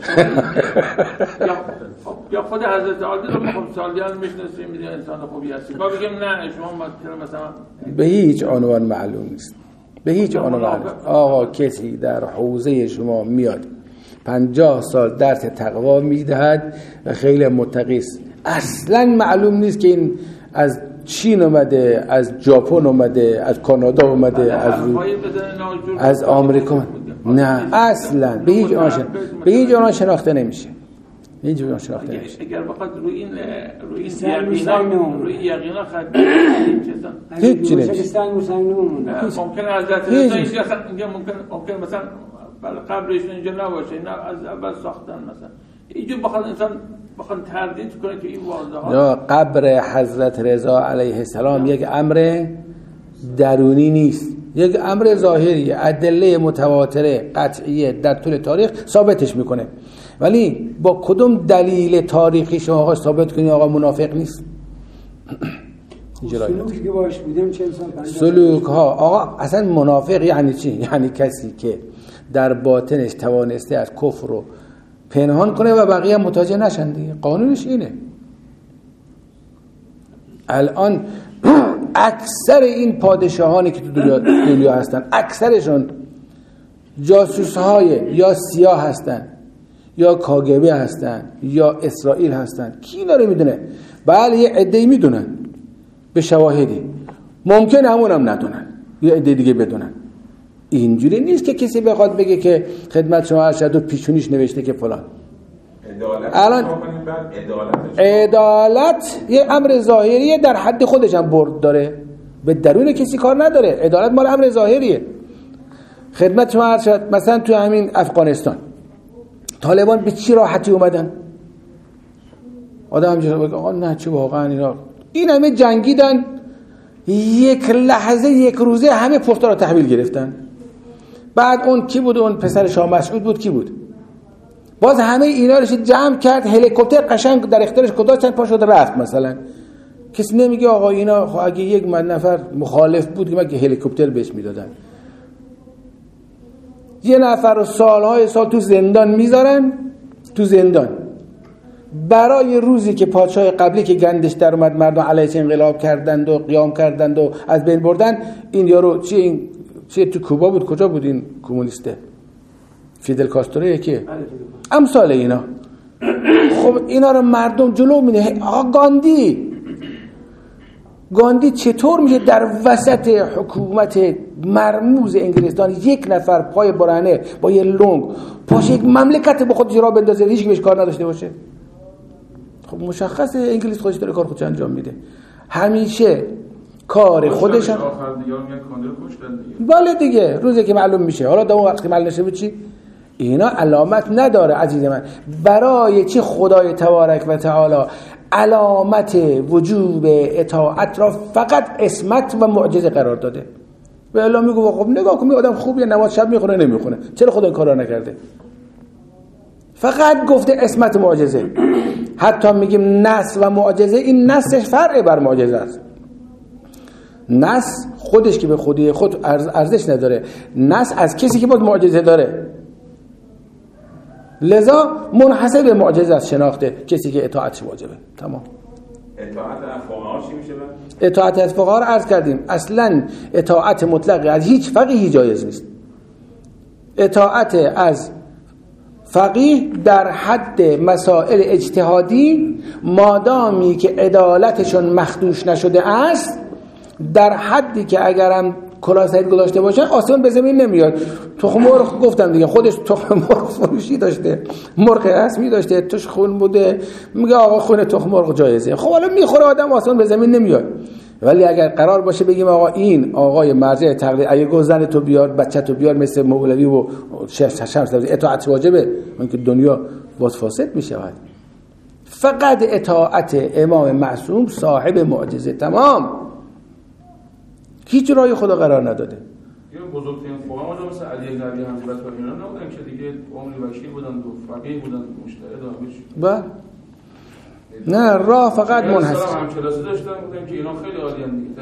یا خود حضرت علی رو خب سالیان می‌شناسیم می‌دونیم انسان خوبی هستی. ما میگیم نه شما مثلا به هیچ عنوان معلوم نیست. به هیچ عنوان. آقا کسی در حوزه شما میاد 50 سال درس تقوا میدهد و خیلی متقی است، اصلا معلوم نیست که این از چین اومده، از ژاپن اومده، از کانادا اومده، از آمریکا. نه اصلا به هیچ عنوان شناخته نمیشه. هیچ جوری شناخته نمیشه. اگر بخواد روی این یقینا خط هیچ چیزی نمیشه. ممکن از ممکن مثلا قبرش اینجا نباشه، نه از اول ساختن مثلا. اینجا بخواد انسان بخواد تردید کنه که این واژه‌ها یا قبر حضرت رضا علیه السلام یک امر درونی نیست، یک امر ظاهری، ادله متواتره قطعیه در طول تاریخ ثابتش میکنه. ولی با کدوم دلیل تاریخی شما آقا ثابت کنید آقا منافق نیست؟ سلوکی که باش بودیم 40 سال سلوک ها آقا اصلا منافق یعنی چی؟ یعنی کسی که در باطنش توانسته از کفر رو پنهان کنه و بقیه متوجه نشن دیگه. قانونش اینه. الان اکثر این پادشاهانی که تو دنیا هستن اکثرشون جاسوس‌های یا سیاه هستن یا کاگبه هستن یا اسرائیل هستن. کی اینا رو میدونه؟ بله یه عده‌ای میدونن به شواهدی، ممکن همونم ندونن، یه عده دیگه بدونن. اینجوری نیست که کسی بخواد بگه که خدمت شما ارشد و پیشونیش نوشته که فلان. الان عدالت یه امر ظاهریه، در حد خودش هم برد داره، به درون کسی کار نداره. عدالت مال امر ظاهریه. خدمت شما ارشد مثلا تو همین افغانستان طالبان به چی راحتی اومدن؟ آدم همجوری بگه آقا نه چه واقعا این همه جنگیدن، یک لحظه یک روزه همه پستا رو تحویل گرفتن. بعد اون کی بود؟ اون پسر شاه مسعود بود. کی بود؟ باز همه اینا رو جمع کرد، هلیکوپتر قشنگ در اختیارش گذاشت، چند پا شد رفت. مثلا کسی نمیگه آقا اینا خب اگه یک نفر مخالف بود که مگه هلیکوپتر بهش میدادن؟ یه نفر رو سالهای سال تو زندان میذارن، تو زندان برای روزی که پادشاه قبلی که گندش در اومد مردم علیهش انقلاب کردند و قیام کردند و از بین بردن. این یارو چی تو کوبا بود؟ کجا بود این کمونیسته؟ فیدل کاسترو یکیه؟ امثال اینا. خب اینا رو مردم جلو می‌نه. آقا گاندی گاندی چطور میشه در وسط حکومت مرموز انگلستان یک نفر پای برهنه با یه لنگ پاشه یک مملکت با خودش را بندازه، هیچ کی بهش کار نداشته باشه؟ خب مشخصه انگلیس خودش داره کار خودش انجام میده. همیشه کار خودش هم بله دیگه، روزی که معلوم میشه. حالا تا اون وقت که معلوم نشه چی؟ اینا علامت نداره عزیز من. برای چی خدای تبارک و تعالی علامت وجوب اطاعت را فقط عصمت و معجزه قرار داده؟ و الا میگه خب نگاه کن، آدم خوبیه، نماز شب میخونه نمیخونه، چرا خدا این کارا نکرده؟ فقط گفته عصمت معجزه. حتی میگیم نص و معجزه، این نص فرع بر معجزه است. نص خودش که به خودی خود ارزش نداره، نص از کسی که باید معجزه داره، لذا منحصر به معجزه است شناخته کسی که اطاعتش واجبه. تمام. اطاعت از فقها چی میشه؟ اطاعت از فقها رو عرض کردیم، اصلا اطاعت مطلق از هیچ فقیهی جایز نیست. اطاعت از فقیه در حد مسائل اجتهادی مادامی که عدالتشون مخدوش نشده است، در حدی که اگرم کلاه سعید گذاشته باشن آسمان به زمین نمیاد. تخم مرغ گفتم دیگه، خودش تخم مرغ فروشی داشته، مرغ رسمی داشته، توش خون بوده، میگه آقا خون تخم مرغ جایزه. خب حالا میخوره آدم، آسمان به زمین نمیاد. ولی اگر قرار باشه بگیم آقا این آقای مرجع تقلید، اگه گوزن تو بیار، بچه تو بیار، مثل مولوی و شمس اطاعت واجبه، من که دنیا باز فاسد میشود. فقط اطاعت امام معصوم صاحب معجزه. تمام. هیچ رای خدا قرار نداده. یه بزرگترین فقها ما مثل علی بن ابی حنیفه و اینا نبودن که دیگه عمر وکیل بودن و فقیه بودن، مجتهد. نه راه فقط منحصر. هم کلاسی داشتن بودن که اینا خیلی عالیان دیگه.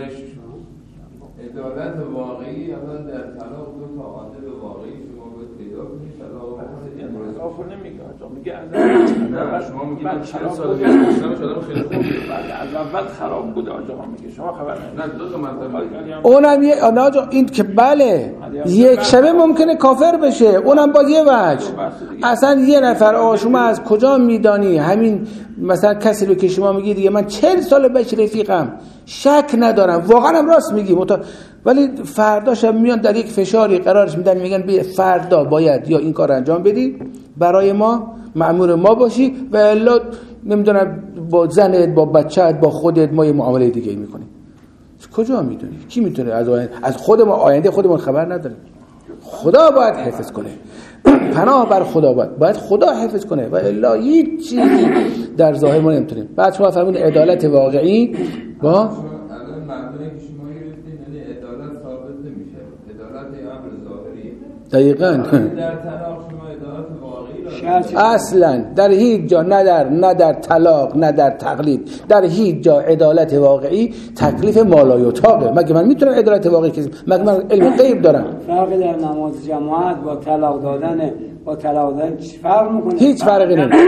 عدالت واقعی الان در طلاق دو تا عادل واقعی شما باید پیدا کنید. طلاق نمیگه آقا، میگه نه شما میگید 40 سال پیش شما خیلی خوبه، بعد از اول خراب بوده آقا، میگه شما خبر نه. دو تا مطلب اونم یه آناجا این که بله یک شبه ممکنه کافر بشه، اونم باز یه وجه. اصلا یه نفر آقا شما از کجا میدانی همین مثلا کسی رو که شما میگی دیگه من 40 سال بهش رفیقم، شک ندارم، واقعا هم راست میگی، ولی فرداش میان در یک فشاری قرارش میدن، میگن بیا فردا باید یا این کار انجام بدی، برای ما مأمور ما باشی، و الا نمیدونم با زنت، با بچه‌ت، با خودت ما یه معامله دیگه میکنیم. کجا میدونی؟ کی میتونه از خود ما آینده خودمون خبر نداریم؟ خدا باید حفظ کنه. پناه بر خدا باید خدا حفظ کنه، و الا هیچ چیزی در ظاهر ما نمیتونیم. بعد شما فهمید عدالت واقعی با الان معنی که شما گرفتین یعنی عدالت ثابت نمیشه، عدالت امر ظاهری. دقیقاً در طلاق شما عدالت واقعی اصلا در هیچ جا، نه در طلاق، نه در تقلید، در هیچ جا عدالت واقعی تکلیف مالایطاقه. مگه من میتونم عدالت واقعی کسی؟ مگه من علم غیب دارم؟ فرق در نماز جماعت با طلاق دادن چی فرق میکنه؟ هیچ فرقی نمیکنه.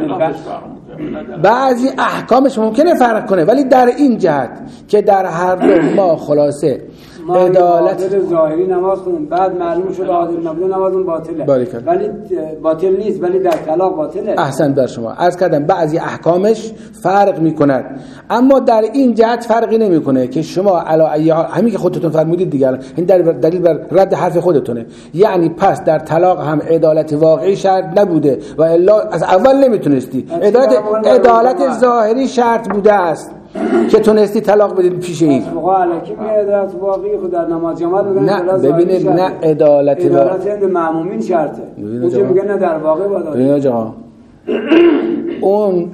بعضی احکامش ممکنه فرق کنه، ولی در این جهت که در هر دو ما خلاصه عدالت ظاهری نماز کنیم، بعد معلوم شد عادل نبود نمازون باطله، ولی باطل نیست، ولی در طلاق باطله. احسن بر شما. عرض کردم بعضی احکامش فرق میکند، اما در این جهت فرقی نمیکنه که شما همین که خودتون فرمودید دیگه، این دلیل بر رد حرف خودتونه. یعنی پس در طلاق هم عدالت واقعی شرط نبوده، و الا از اول نمیتونستی. عدالت ظاهری شرط بوده است که تونستی طلاق بدید پیش این. فقها علیکی میگه عدالت واقعی خود در نماز جماعت میگن نه ببینید، نه عدالت واقعی مأمومین شرطه، اونجا میگه نه در واقع باید. ببینید آقا، اون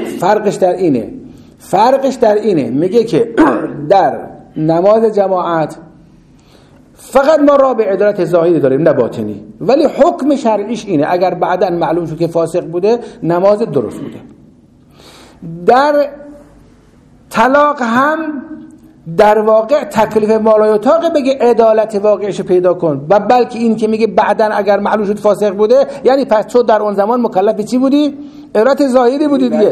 فرقش در اینه میگه که در نماز جماعت فقط ما راه به عدالت ظاهری داریم، نه باطنی، ولی حکم شرعیش اینه اگر بعداً معلوم شد که فاسق بوده نماز درست بوده. در طلاق هم در واقع تکلیف مالایطاق بگه عدالت واقعیشو پیدا کن، و بلکه این که میگه بعداً اگر معلوم شد فاسق بوده، یعنی پس تو در اون زمان مکلف چی بودی؟ عدالت ظاهری بودی دیگه.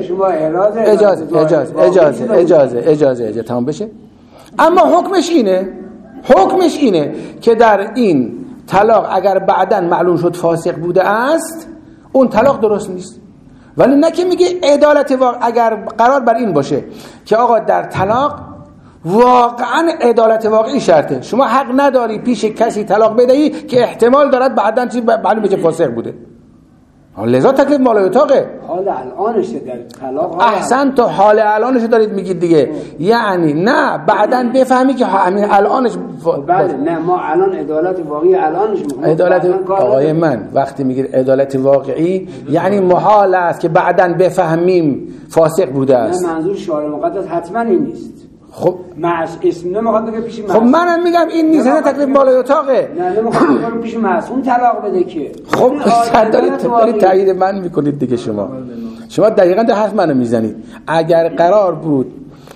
اجازه تمام بشه. اما حکمش اینه که در این طلاق اگر بعداً معلوم شد فاسق بوده است، اون طلاق درست نیست. ولی نه که میگه عدالت واقع، اگر قرار بر این باشه که آقا در طلاق واقعا عدالت واقعی شرطه. شما حق نداری پیش کسی طلاق بدهی که احتمال دارد بعداً چی معلومه که فاسق بوده. لذا تکلیف مال اتاقه. حال الانش در طلاق احسن، تو حال الانش دارید میگید دیگه. یعنی نه بعداً بفهمی که همین الانش بله. نه ما الان عدالت واقعی الانش میخوام. عدالت آقای من وقتی میگید عدالت واقعی یعنی محال است که بعداً بفهمیم فاسق بوده است. نه منظور شارع مقدس حتما این نیست. خب اسم نمیخواد بگه پیش خب منم میگم این نیست، نه تکلیف مال اتاقه. نه نمیخواد بگه پیش معصوم طلاق بده که. خب دارید تایید من میکنید دیگه. شما دقیقاً در حرف منو میزنید. اگر قرار بود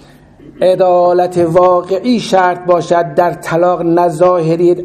عدالت واقعی شرط باشد در طلاق نظاهری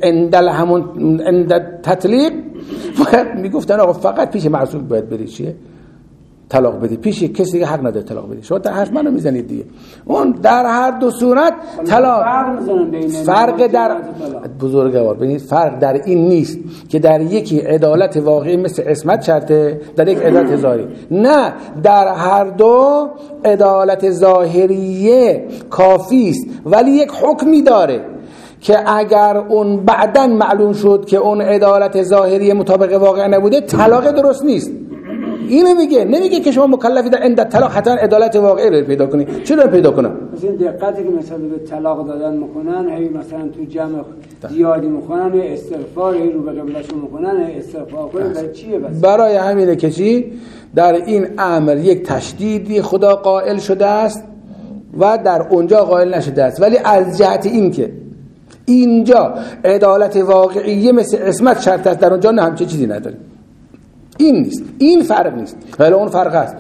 عند تطلیق، باید میگفتن آقا فقط پیش معصوم باید بری چیه طلاق بدی، پیش کسی دیگه حق نداره طلاق بدی. شما در حرف منو میزنید دیگه. اون در هر دو صورت طلاق فرق در بزرگوار ببینید فرق در این نیست که در یکی عدالت واقعی مثل عصمت شرطه، در یک عدالت ظاهری نه. در هر دو عدالت ظاهریه کافی است، ولی یک حکمی داره که اگر اون بعداً معلوم شد که اون عدالت ظاهری مطابق واقع نبوده طلاق درست نیست. اینو میگه، نمیگه که شما مکلفی در عند طلاق حتما عدالت واقعی رو پیدا کنی. چرا پیدا کنم؟ مثلا دقتی که مثلا به طلاق دادن میکنن، هی مثلا تو جمع زیادی میکنن، استغفار رو به قبلشون میکنن، استغفار کنن. برای چیه؟ بس برای همینه که چی در این امر یک تشدیدی خدا قائل شده است و در اونجا قائل نشده است. ولی از جهت این که اینجا عدالت واقعی مثل عصمت شرط است، در اونجا نه همچین چیزی نداریم. این نیست، این فرق نیست، ولی اون فرق است.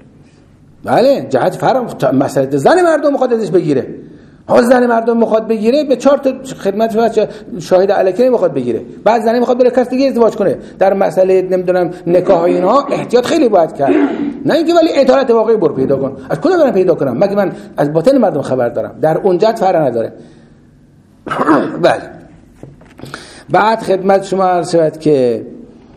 بله جهت فرق. مسئله زن مردم میخواد ازش بگیره، زن مردم میخواد بگیره به 4 تا خدمت شاهد علیه میخواد بگیره. بعد زنی میخواد بره کس دیگه ازدواج کنه. در مسئله نمیدونم نکاح اینها احتیاط خیلی باید کرد. نه اینکه ولی عدالت واقعی برو پیدا کن. از کجا برم پیدا کنم؟ مگه من از باطن مردم خبر دارم؟ در اونجا فرق نداره. بله بعد خدمت شما عرض شود که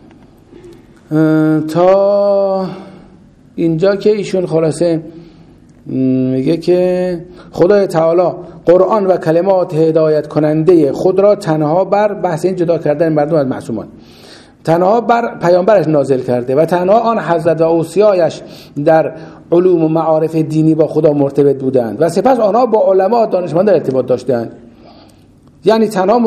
تا اینجا که ایشون خلاصه میگه که خدای تعالی قرآن و کلمات هدایت کننده خود را تنها بر بحث این جدا کردن مردم از معصومان تنها بر پیامبرش نازل کرده و تنها آن حضرت و اوصیایش در علوم و معارف دینی با خدا مرتبط بودند و سپس آنها با علما دانشمندان ارتباط داشتند. یعنی تنها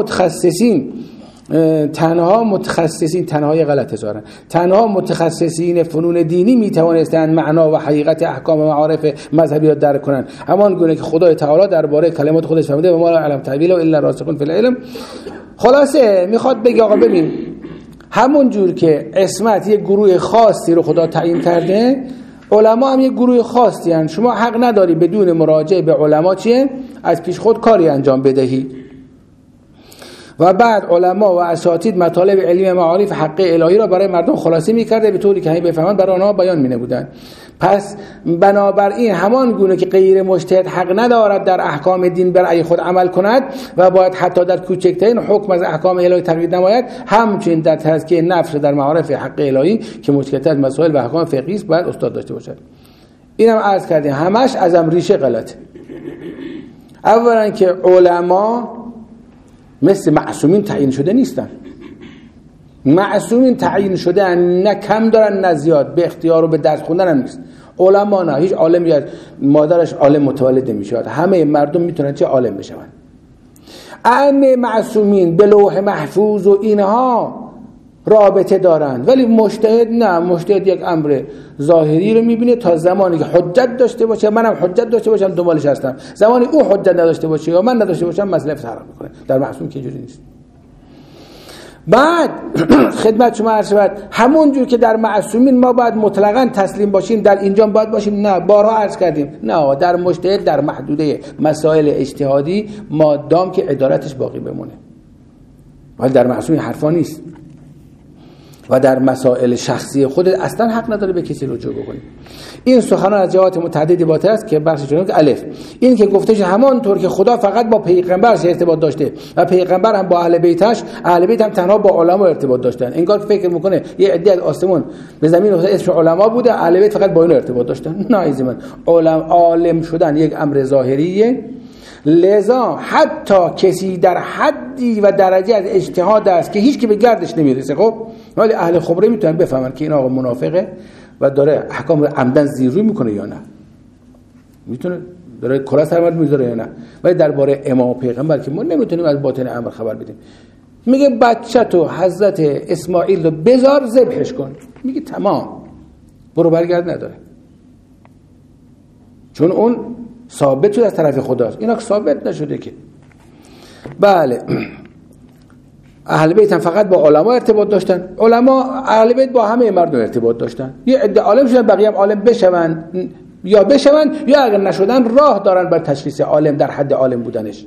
متخصصین فنون دینی می توانستند معنا و حقیقت احکام و معارف مذهبی را درک کنند، همان گونه که خدای تعالی درباره کلمات خودش فرموده و ما لا علم تعبیله الا راسخون فی العلم. خلاصه میخواد بگه آقا ببین همون جور که عصمت یک گروه خاصی رو خدا تعیین کرده، علما هم یک گروه خاصی هستند. شما حق نداری بدون مراجعه به علما چیه از پیش خود کاری انجام بدهی. و بعد علما و اساتید مطالب علمی معارف حق الهی را برای مردم خلاصه می‌کرده به طوری که همه بفهمند برای آنها بیان می‌نمودند. پس بنابراین همان گونه که غیر مجتهد حق ندارد در احکام دین برای خود عمل کند و باید حتی در کوچکترین حکم از احکام الهی تقلید نماید، همچنین در تزکیه نفس در معارف حق الهی که مشکل‌تر از مسائل و احکام فقهی است باید استاد داشته باشد. اینم عرض کردیم همش از ریشه غلطه. اولا که علما مثل معصومین تعیین شده نیستن. معصومین تعیین شده نه کم دارن نه زیاد، به اختیار و به درس خوندن هم نیست. علما نه، هیچ عالمی از مادرش عالم متولد نمیشه، همه مردم میتونن چه عالم بشن. ائمه معصومین به لوح محفوظ و اینها رابطه دارن، ولی مجتهد نه. مجتهد یک امر ظاهری رو میبینه تا زمانی که حجت داشته باشه، منم حجت داشته باشم دنبالش هستم. زمانی او حجت نداشته باشه یا من نداشته باشم مسئله فرق میکنه. در معصوم که جوری نیست. بعد خدمت شما عرض شود همون جور که در معصومین ما باید مطلقاً تسلیم باشیم، در اینجا باید باشیم نه. بارها عرض کردیم نه، در مجتهد در محدوده مسائل اجتهادی مادام که عدالتش باقی بمونه. ولی در معصوم حرفا نیست و در مسائل شخصی خود اصلا حق نداره به کسی رجوع بکنه. این سخنان از جهات متعددی باطل است که بخشش چون که الف این که گفتش همانطور که خدا فقط با پیغمبرش ارتباط داشته و پیغمبر هم با اهل بیتش، اهل بیت هم تنها با علما ارتباط داشتن. انگار فکر میکنه یه عده از آسمون به زمین اسم علما بوده، اهل بیت فقط با اینا ارتباط داشتن. نه عزیز من، عالم شدن یک امر ظاهریه لذا حتی کسی در حدی و درجه از اجتهاد است که هیچ کی به گردش نمیرسه، خب ولی اهل خبره میتونن بفهمن که این آقا منافقه و داره احکام عمدن زیرروی میکنه یا نه، میتونه داره کلا سرمد میذاره یا نه. ولی درباره امام و پیغمبر که ما نمیتونیم از باطن امر خبر بدیم. میگه بچه تو حضرت اسماعیل رو بذار ذبحش کن، میگه تمام، برو برگرد نداره، چون اون ثابت شده از طرف خداست، اینا ثابت نشده که. بله اهل بیت هم فقط با علما ارتباط داشتن، علما اهل بیت با همه مردم ارتباط داشتن، یه عده عالم شدن بقیه هم عالم بشون یا اگر نشدن راه دارن بر تشخیص عالم در حد عالم بودنش.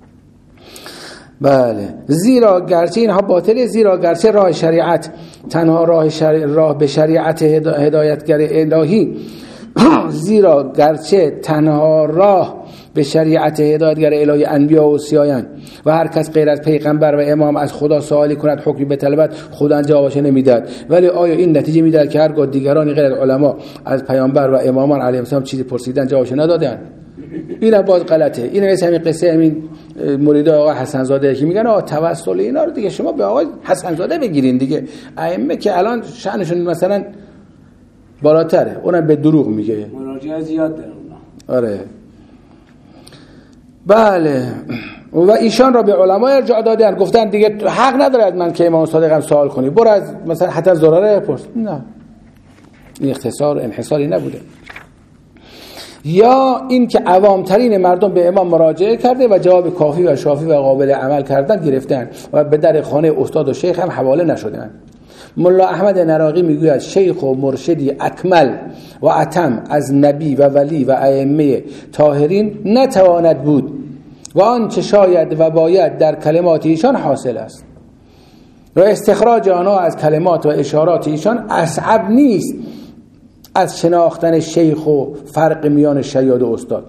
بله زیرا گرچه اینها باطله، زیرا گرچه راه شریعت تنها راه به شریعت هدایتگر الهی زیرا گرچه تنها راه به شریعت هدایتگر الهی انبیا و اوصیایان و هر کس غیر از پیغمبر و امام از خدا سوالی کند حکمی بطلبد خدا جوابش نمیداد. ولی آیا این نتیجه میداد که هرگاه دیگران غیر از علما از پیامبر و امامان علیهم السلام چیزی پرسیدن جوابش ندادن؟ این باز غلطه. این مثل همین قصه همین مرید آقا حسن زاده که میگن توسل اینا رو دیگه شما به آقا حسن زاده بگیرین دیگه، ائمه که الان شأنشون مثلا بالاتره، اونم به دروغ میگه، مراجعه زیاد داره اونا. آره بله. و ایشان را به علما ارجاع دادن، گفتن دیگه حق نداره از من که امام صادق هم سوال کنی، برو از مثلا حتی زراره پرس. نه این اختصار انحصاری نبوده. یا این که عوامترین مردم به امام مراجعه کرده و جواب کافی و شافی و قابل عمل کردن گرفتن و به در خانه استاد و شیخ هم حواله نشدن. ملا احمد نراقی میگوید شیخ و مرشدی اکمل و اتم از نبی و ولی و ائمه طاهرین نتواند بود و آنچه شاید و باید در کلمات ایشان حاصل است و استخراج آنها از کلمات و اشارات ایشان اصعب نیست از شناختن شیخ و فرق میان شیاد و استاد.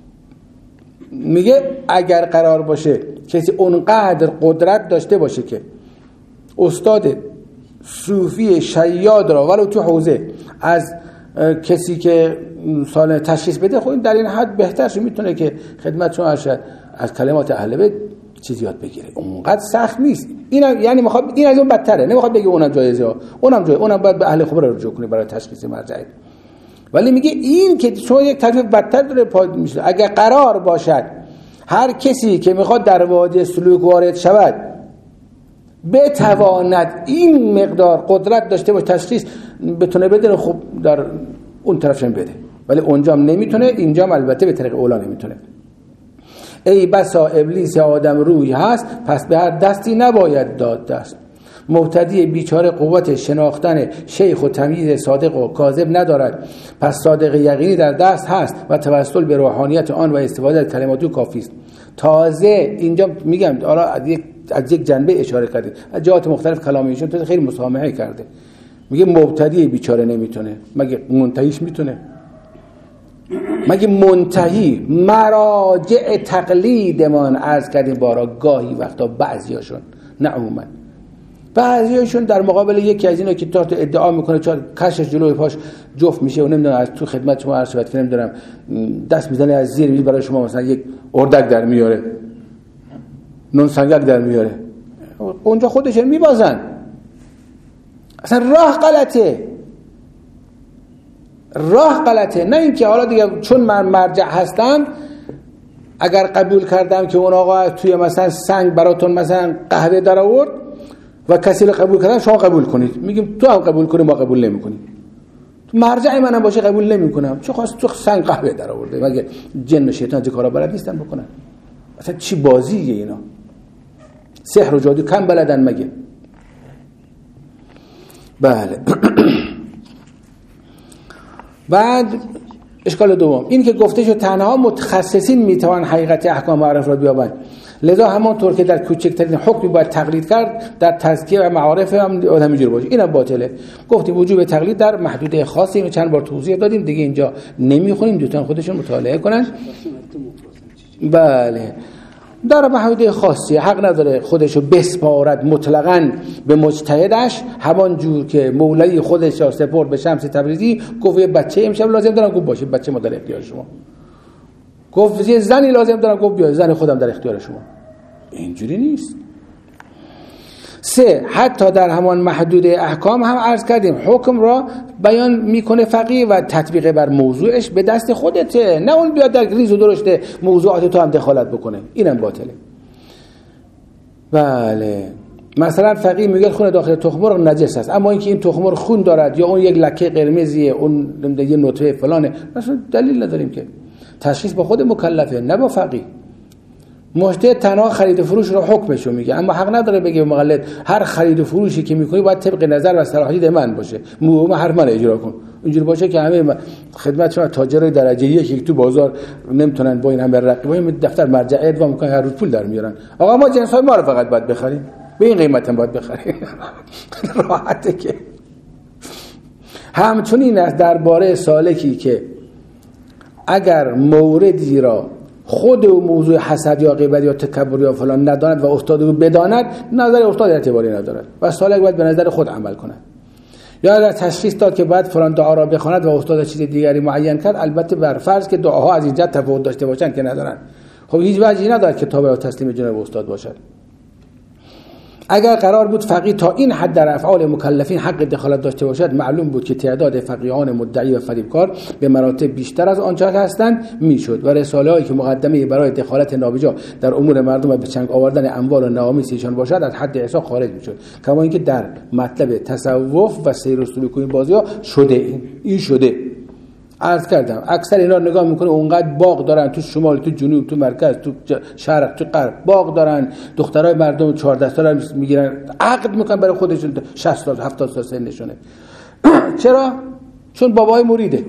میگه اگر قرار باشه کسی اونقدر قدرت داشته باشه که استاد صوفی شیاد را ولو تو حوزه از کسی که سال تشخیص بده، خب این در این حد بهترش میتونه که خدمتشون ارشد از کلمات اهل بیت چیزی یاد بگیره. اونقدر سخت نیست. این یعنی میخواد این از اون بدتره، نمیخواد بگه اونم جایزه ها، اونم جای اونم باید به اهل خبر رجوع کنی برای تشخیص مرجعیت. ولی میگه این که شما یک تکلیف بدتر داره پای میشه. اگر قرار باشد هر کسی که میخواد در وادی سلوک وارد شود بتواند این مقدار قدرت داشته باشه تشخیص بتونه بده، خب در اون طرفش هم بده، ولی اونجا هم نمیتونه، اینجا هم البته به طریق اولا نمیتونه. ای بسا ابلیس آدم روی هست، پس به هر دستی نباید داد دست. مبتدی بیچاره قوت شناختن شیخ و تمییز صادق و کاذب ندارد، پس صادق یقینی در دست هست و توسل به روحانیت آن و استفاده از کلمات او کافی است. تازه اینجا میگم حالا از یک جنبه اشاره کرده، از جهات مختلف کلام ایشون تو خیلی مسامحه کرده. میگه مبتدی بیچاره نمیتونه، مگه منتهیش میتونه؟ مگه منتهی مراجع تقلیدمان عرض کردیم بارا گاهی وقتا بعضیاشون، نه عموما بعضیاشون در مقابل یکی از اینا که تا ادعا میکنه چون کشش جلوی پاش جفت میشه و نمیدونم از تو خدمت شما عرض شد که نمیدونم دست میزنه از زیر برای شما مثلا یک اردک در میاره، نون سنگک در میاره، اونجا خودشون میبازن. اصلا راه غلطه. نه اینکه حالا دیگه چون من مرجع هستم اگر قبول کردم که اون آقا توی مثلا سنگ براتون مثلا قهوه در آورد و کسی رو قبول کردن شما قبول کنید، میگیم تو هم قبول کنی ما قبول نمی‌کنیم. مرجع منم باشه قبول نمی‌کنم، چون خواست تو سنگ قهوه در آورده، مگه جن و شیطان چه کارا بلد نیستن بکنن؟ اصلا چی بازیه اینا؟ سحر و جادو کم بلدن مگه؟ بله. بعد اشکال دوم این که گفته شد تنها متخصصین میتوان حقیقت احکام معارف را بیابند، لذا همانطور که در کوچکترین حکمی باید تقلید کرد در تزکیه و معارف هم همینجوری باشه. اینم باطله. گفتیم وجوب تقلید در محدوده خاصی، اینو چند بار توضیح دادیم دیگه اینجا نمیخونیم، دوستان خودشون مطالعه کنن. بله در محدوده خاصی حق نداره خودشو بسپارد مطلقاً به مجتهدش، همان جور که مولای خودش را سپرد به شمس تبریزی، گفت یه بچه امشب لازم دارم گفت باشه بچه مادر اختیار شما. گفت یه زنی لازم دارم، گفت بیا زن خودم در اختیار شما. اینجوری نیست. 3 حتی در همان محدود احکام هم عرض کردیم حکم را بیان میکنه فقیه و تطبیق بر موضوعش به دست خودته، نه اون بیاد در ریز و درشت موضوعات تو هم دخالت بکنه، اینم باطله. بله مثلا فقیه میگه خون داخل تخم مرغ نجس است، اما اینکه این تخم مرغ خون دارد یا اون یک لکه قرمزیه، اون یه نطفه فلانه، مثلا دلیل نداریم که. تشخیص با خود مکلفه نه با فقیه. مجتهد تنها خرید و فروش رو حکمشو میگه، اما حق نداره بگه مقلد هر خرید و فروشی که میکنی باید طبق نظر و صلاحیت من باشه، هر من اجرا کن. اینجوری باشه که همه خدمت شما تاجرای درجه یک تو بازار نمیتونن با این همه رقیبای دفتر مرجع ادوا میکنن، هر روز پول در میارن. آقا ما جنسای ما رو فقط باید بخریم، به این قیمت هم باید بخریم. راحته که. همچنین است درباره سالکی که اگر موردی را خود و موضوع حسد یا غیبت یا تکبر یا فلان نداند و استاد رو بداند، نظر استاد اعتباری ندارد و سالک باید به نظر خود عمل کند. یا اگر تشخیص داد که باید فلان دعا را بخواند و استاد چیز دیگری معین کرد، البته بر فرض که دعاها از اینجا تفاوت داشته باشند که ندارند، خب هیچ وجهی ندارد که تابع و تسلیم جناب استاد باشد. اگر قرار بود فقیه تا این حد در افعال مکلفین حق دخالت داشته باشد، معلوم بود که تعداد فقیهان مدعی و فریبکار به مراتب بیشتر از آنچه هستند میشد و رساله‌ای که مقدمه برای دخالت نابجا در امور مردم و به چنگ آوردن اموال و نوامیس ایشان باشد از حد احصا خارج میشد. کما اینکه در مطلب تصوف و سیر و سلوک این بازی‌ها شده، این شده. عرض کردم اکثر اینا نگاه میکنه اونقدر باغ دارن تو شمال، تو جنوب، تو مرکز، تو شرق، تو غرب باغ دارن، دخترای مردم 14 ساله میگیرن، عقد میکنن برای خودشون، 60 سال 70 سال سنشونه. چرا؟ چون بابای مریده.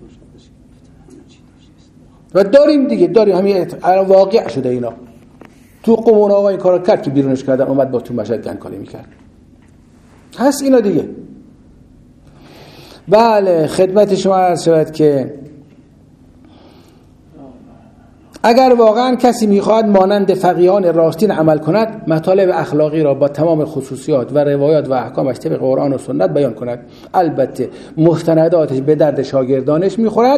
و داریم دیگه، داریم همین واقع شده اینا. تو قومون آقا این کارو کرد که بیرونش کردن، اومد با تو مشهد گنکاری میکرد. هست اینا دیگه. بله خدمت شما عرض شود که اگر واقعا کسی میخواد مانند فقیهان راستین عمل کند، مطالب اخلاقی را با تمام خصوصیات و روایات و احکامش طبق قرآن و سنت بیان کند. البته مستنداتش به درد شاگردانش میخورد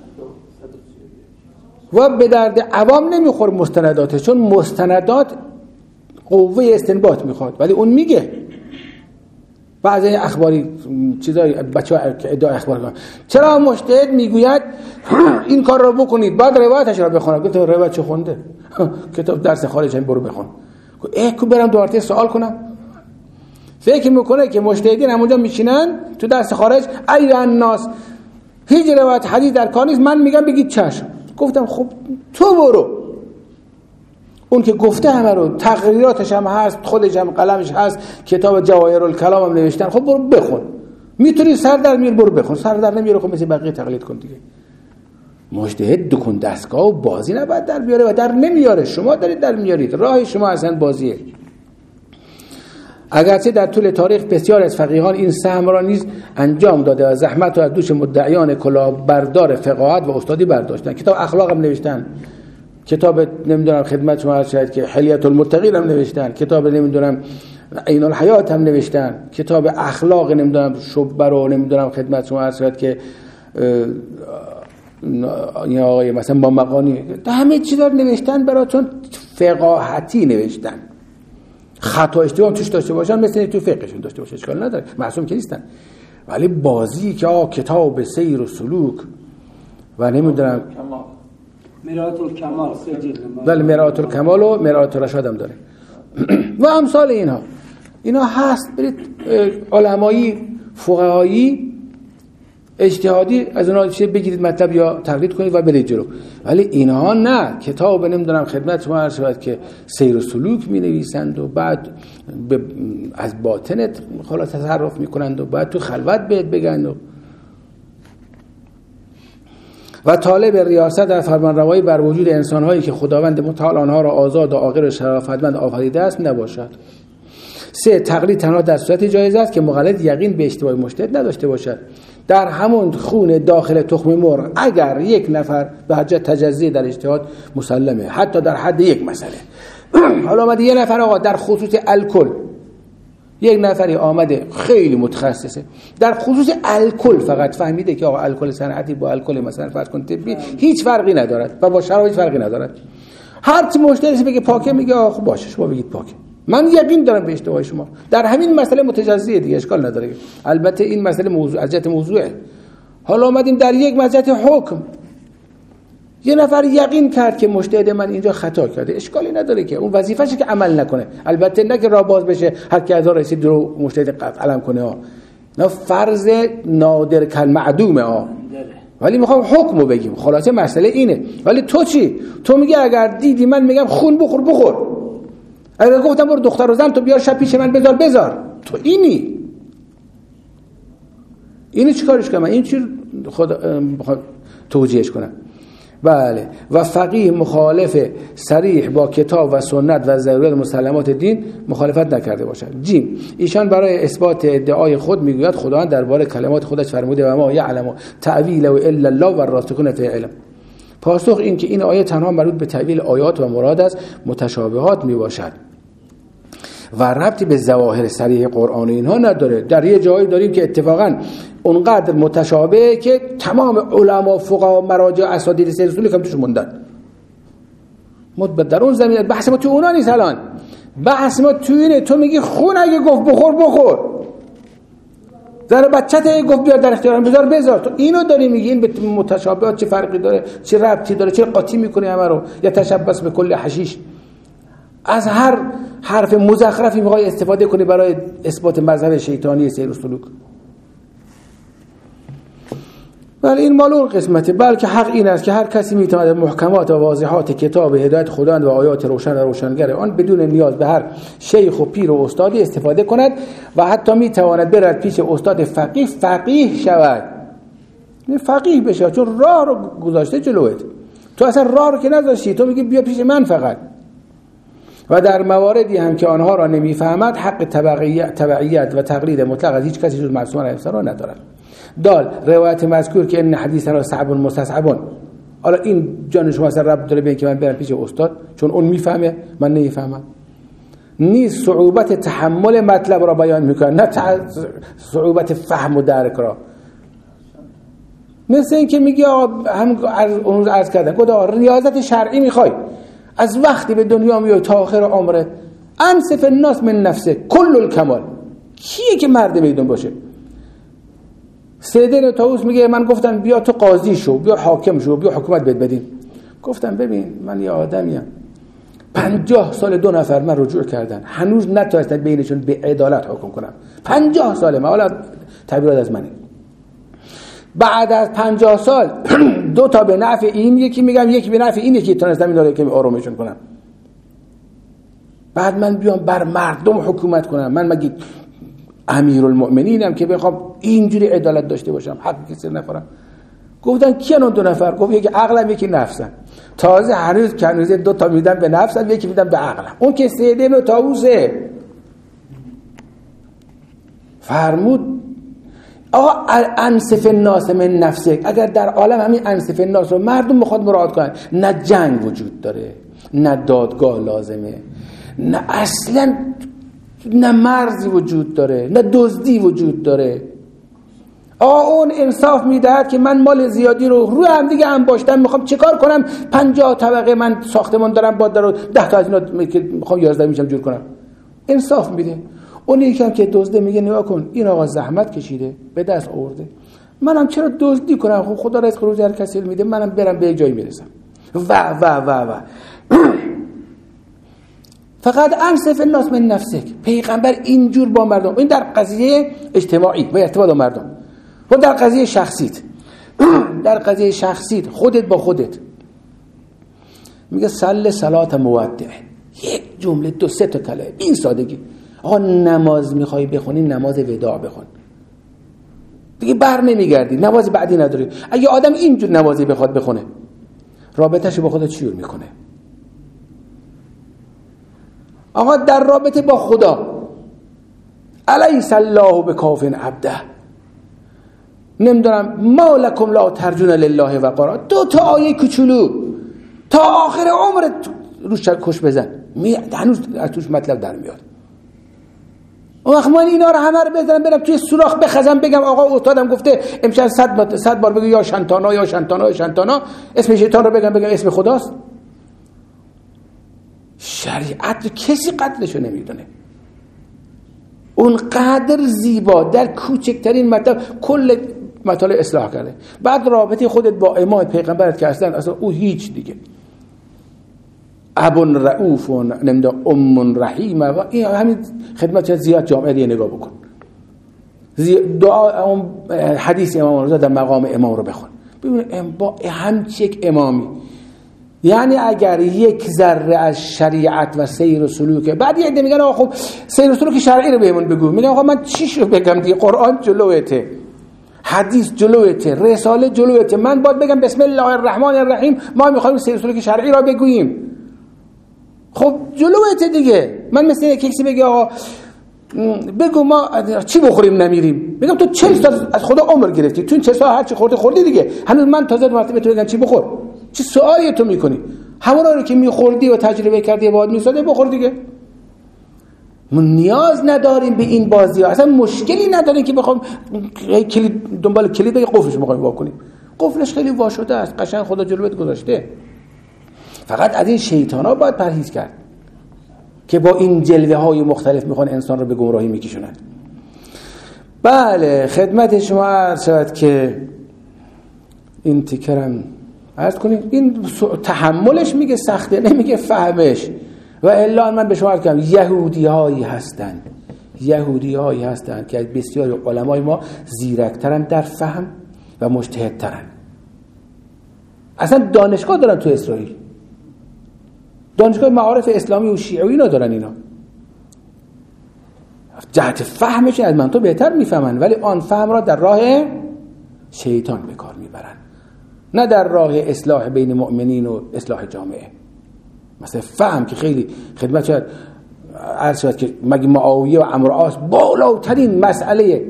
و به درد عوام نمیخور مستنداتش، چون مستندات قوه استنباط میخواد، ولی اون میگه. بعضی اخباری چیزای بچه‌ها ادعا اخبار میکنن، چرا مجتهد میگوید این کار رو بکنید بعد روایتش رو بخونید. گفتم روایت چه خونده؟ کتاب درس خارج هم برو بخون. کو برم دوباره سوال کنم؟ فکر میکنه که مجتهدین همونجا میشینن تو درس خارج ای الناس هیچ روایت حدیث در کار نیست، من میگم بگید چشم. گفتم خب تو برو، اون که گفته همه رو، تقریراتش هم هست، خودش هم قلمش هست، کتاب جواهر الکلام هم نوشتن، خب برو بخون. میتونی سر در میار برو بخون، سر در نمیاره خب مثل بقیه تقلید کن دیگه. مجتهد دکون دستگاه و بازی نباید در بیاره و در نمیاره، شما دارید در میارید، راه شما اصلا بازیه. اگرچه در طول تاریخ بسیار از فقیهان این سهم را نیز انجام داده و زحمت را از دوش مدعیان کلاهبردار فقاهت و استادی برداشتن. کتاب اخلاق هم نوشتن، کتاب نمیدونم خدمت شما شاید که حلیت المتقین هم نوشتن، کتاب نمیدونم عین الحیات هم نوشتن، کتاب اخلاق نمیدونم شبه رو نمیدونم خدمت شما شاید که این آقای مثلا با مقانی، همه چیزا نوشتن براتون، فقاهتی نوشتن. خطا اشتباه توش داشته باشن مثل تو فقهشون داشته باشه اشکال نداره، معصوم که نیستن، ولی بازی که کتاب سیر و سلوک و نمیدونم مرآت الکمال بله مرآت الکمال و مرآت الرشاد هم داره و امثال اینا هست. برید علمایی فقهایی اجتهادی از اونها چیز بگیرید مطلب یا تقلید کنید و برید جلو، ولی اینها نه. کتاب نمیدونم خدمت شما عرض شود که سیر و سلوک می نویسند و بعد از باطنت خلاص تصرف میکنند و بعد تو خلوت بهت بگن و طالب ریاست در فرمانروایی بر وجود انسان‌هایی که خداوند متعال آنها را آزاد و عاقل و شرافتمند آفریده است نباشد. 3 تقلید تنها در صورتی جایز است که مقلد یقین به اشتباه مجتهد نداشته باشد. در همون خون داخل تخم مرغ اگر یک نفر به حجت تجزیه در اجتهاد مسلمه، حتی در حد یک مسئله. حالا اومد یه نفر آقا در خصوص الکل یک نفری آمده خیلی متخصصه در خصوص الکل، فقط فهمیده که آقا الکل صنعتی با الکل مثلا فرض کن طبی هیچ فرقی ندارد و با شراب هیچ فرقی ندارد. هر چی مشتری بگه پاکه میگه آقا خب باشه شما بگید پاکه. من یقین دارم به اشتباه شما. در همین مسئله متجزیه دیگه، اشکال نداره. البته این مسئله موضوع از جهت موضوعه. حالا اومدیم در یک مسئله حکم، یه نفر یقین کرد که مجتهد من اینجا خطا کرده، اشکالی نداره که اون وظیفه‌شه که عمل نکنه. البته نه که راه باز بشه هر کی از راه رسید رو مجتهد قلم کنه ها، نه فرض نادر کل معدومه ها، ولی میخوام حکمو بگیم. خلاصه مسئله اینه. ولی تو چی؟ تو میگی اگر دیدی من میگم خون بخور، اگر گفتم برو دختر و زن تو بیار شب پیش من بذار تو اینی چیکارش کنم؟ این چی خدا توجیهش کنم؟ بله. و فقیه مخالف صریح با کتاب و سنت و ضرورت مسلمات دین مخالفت نکرده باشد. جیم، ایشان برای اثبات ادعای خود میگوید خداوند درباره کلمات خودش فرموده و ما یعلم تأویله الا الله و الراسخون فی العلم. پاسخ این که این آیه تنها مربوط به تأویل آیات و مراد است، متشابهات میباشد و ربطی به ظواهر صریح قرآن اینها نداره. در یه جایی داریم که اتفاقا اونقدر متشابه که تمام علما فقها مراجع اساتید سیر رسول کم توش موندن. مدبر در اون زمینه بحث ما تو اونا نیست. الان بحث ما تو اینه. تو میگی خون اگه گفت بخور، در بچت اگه گفت بیار در اختیارم بذار، تو اینو داری میگی. این به متشابهات چه فرقی داره، چه ربطی داره، چه قاطی میکنی همه رو؟ یا تشبث به کل حشیش. از هر حرف مزخرفی میخوای استفاده کنی برای اثبات مذهب شیطانی سیر و سلوک. ولی این مال اون قسمته. بلکه حق این است که هر کسی میتواند محکمات و واضحات کتاب هدایت خداوند و آیات روشن و روشنگر آن بدون نیاز به هر شیخ و پیر و استادی استفاده کند و حتی میتواند برد پیش استاد فقیه شود. فقیه بشه، چون راه رو گذاشته جلوت. تو اصلا راه رو که نذاشتی، تو میگی بیا پیش من فقط. و در مواردی هم که آنها را نمیفهمد حق تبعیت و تقلید مطلق از هیچ کسی جز معصوم علیه السلام ندارد. دال روایت مذکور که ان حدیثنا صعب مستصعب، حالا این جان شما اصلا ربط داره به اینکه من برم پیش استاد چون اون میفهمه من نمیفهمم؟ نیست صعوبت تحمل مطلب را بیان میکنه، نه صعوبت فهم و درک را. مثل این که میگی هم اون عرض کردن خدا ریاضت شرعی میخوای، از وقتی به دنیا میای تا آخر عمرت انصف الناس من نفسه کل الکمال. کیه که مرد میدون باشه؟ سیدن طاووس میگه من گفتم بیا تو قاضی شو، بیا حاکم شو، بیا حکومت بدیم. گفتم ببین من یه آدمیم 50 سال 2 نفر من رجوع کردن، هنوز نتونستم بینشون به عدالت حکم کنم. 50 ساله من، حالا تعبیرات از منه. بعد از 50 سال 2 تا به نفع این، یکی میگم یکی به نفع این، یکی تونستم این داره که آرومشون کنم. بعد من بیام بر مردم حکومت کنم؟ من مگه امیرالمؤمنینم که بخوام اینجوری عدالت داشته باشم، حق کسی نخورم؟ گفتن کیان اون 2 نفر؟ گفت یکی عقلم یکی نفسم. تازه هنوز 2 تا میدم به نفسم، یکی میدم به عقلم. اون که سیدن و طاووسه فرمود آقا انصف الناس من نفسک. اگر در عالم همین انصف الناس رو مردم میخواد مراعات کنن، نه جنگ وجود داره، نه دادگاه لازمه، نه اصلا نه مرزی وجود داره، نه دزدی وجود داره. اون انصاف میدهد که من مال زیادی رو روی هم دیگه انباشتم، میخوام چیکار کنم؟ 50 طبقه من ساختمان دارم با در 10 تا از اینا که میخوام 11 میشم جور کنم. انصاف میده. اون یکم که دزده میگه نگاه کن این آقا زحمت کشیده به دست آورده، منم چرا دزدی کنم؟ خب خدا رزق روزی هر کسی میده، منم برم به یک جایی میرسم. و فقط انصف الناس من نفسک. پیغمبر اینجور با مردم، این در قضیه اجتماعی و ارتباط با مردم، و در قضیه شخصیت در قضیه شخصیت خودت با خودت میگه صلی صلات مودع. یک جمله 2-3 تا کلمه، این سادگی. آقا نماز میخوای بخونی، نماز وداع بخون دیگه، بر نمیگردی، نماز بعدی نداری. اگه آدم اینجور نمازی بخواد بخونه، رابطه‌شو با خدا چجور میکنه؟ آقا در رابطه با خدا الیس الله بکاف عبده، نمیدونم ما لکم لا ترجون لله وقارا، 2 تا آیه کوچولو تا آخر عمرت روش کش بزن، هنوز از توش مطلب در میاد. اون وقت من اینا رو همه رو بزنم برم توی سوراخ بخزم بگم آقا استادم گفته امشب 100 بار بگو یا شنتانا یا شنتانا یا شنتانا، اسم شیطان رو بگم اسم خداست. شریعت کسی قدرشو نمیدونه. اون قدر زیبا در کوچکترین مطلب کل مطالب اصلاح کرده. بعد رابطه خودت با امام پیغمبرت که اصلا او هیچ دیگه ابن رؤوف و نمیدونم ام رحیم و این همین خدمت زیاد جامعه دیگه نگاه بکن. دعا اون حدیث امام رضا در مقام امام رو بخون ببین با همچین یک امامی، یعنی اگر یک ذره از شریعت و سیر و سلوک، بعد یه عده میگن آقا خب سیر و سلوک شرعی رو بهمون بگو، میگن آقا من چیشو بگم دیگه، قرآن جلوته، حدیث جلوته، رساله جلوته، من باید بگم بسم الله الرحمن الرحیم، ما میخوایم سیر و سلوک شرعی را بگوییم. خب جلوته دیگه. من مثل اینه که کسی بگه آقا بگو ما چی بخوریم نمیریم، میگم تو 40 سال از خدا عمر گرفتی، تو این 40 سال هر چی خوردی دیگه، هنوز من تازه مرتبه تو بگم چی بخور، چی سوالی تو میکنی؟ همون رو که میخوردی و تجربه کردی باید میساده بخور دیگه. ما نیاز نداریم به این بازی ها، اصلا مشکلی نداریم که بخوام کلید دنبال کلید بگه قفلش میخوایم وا کنیم. قفلش خیلی وا شده است، قشنگ خدا جلوت گذاشته. فقط از این شیطانا باید پرهیز کرد که با این جلوه های مختلف میخوان انسان رو به گمراهی میکشونن. بله خدمت شما عرض شود که این تیکرم عرض کنیم، این تحملش میگه سخته، نمیگه فهمش. و الا من به شما عرض کنم یهودی هایی هستند که از بسیاری علمای ما زیرکترن در فهم و مجتهدترن. اصلا دانشگاه دارن تو اسرائیل، دانشگاه معارف اسلامی و شیعی ندارن. اینا جهت فهمش از من تو بهتر میفهمن، ولی آن فهم را در راه شیطان به کار میبرن، نه در راه اصلاح بین مؤمنین و اصلاح جامعه. مثلا فهم که خیلی خدمت شد عرض شد که مگه معاویه و عمرو عاص بالاترین مسئله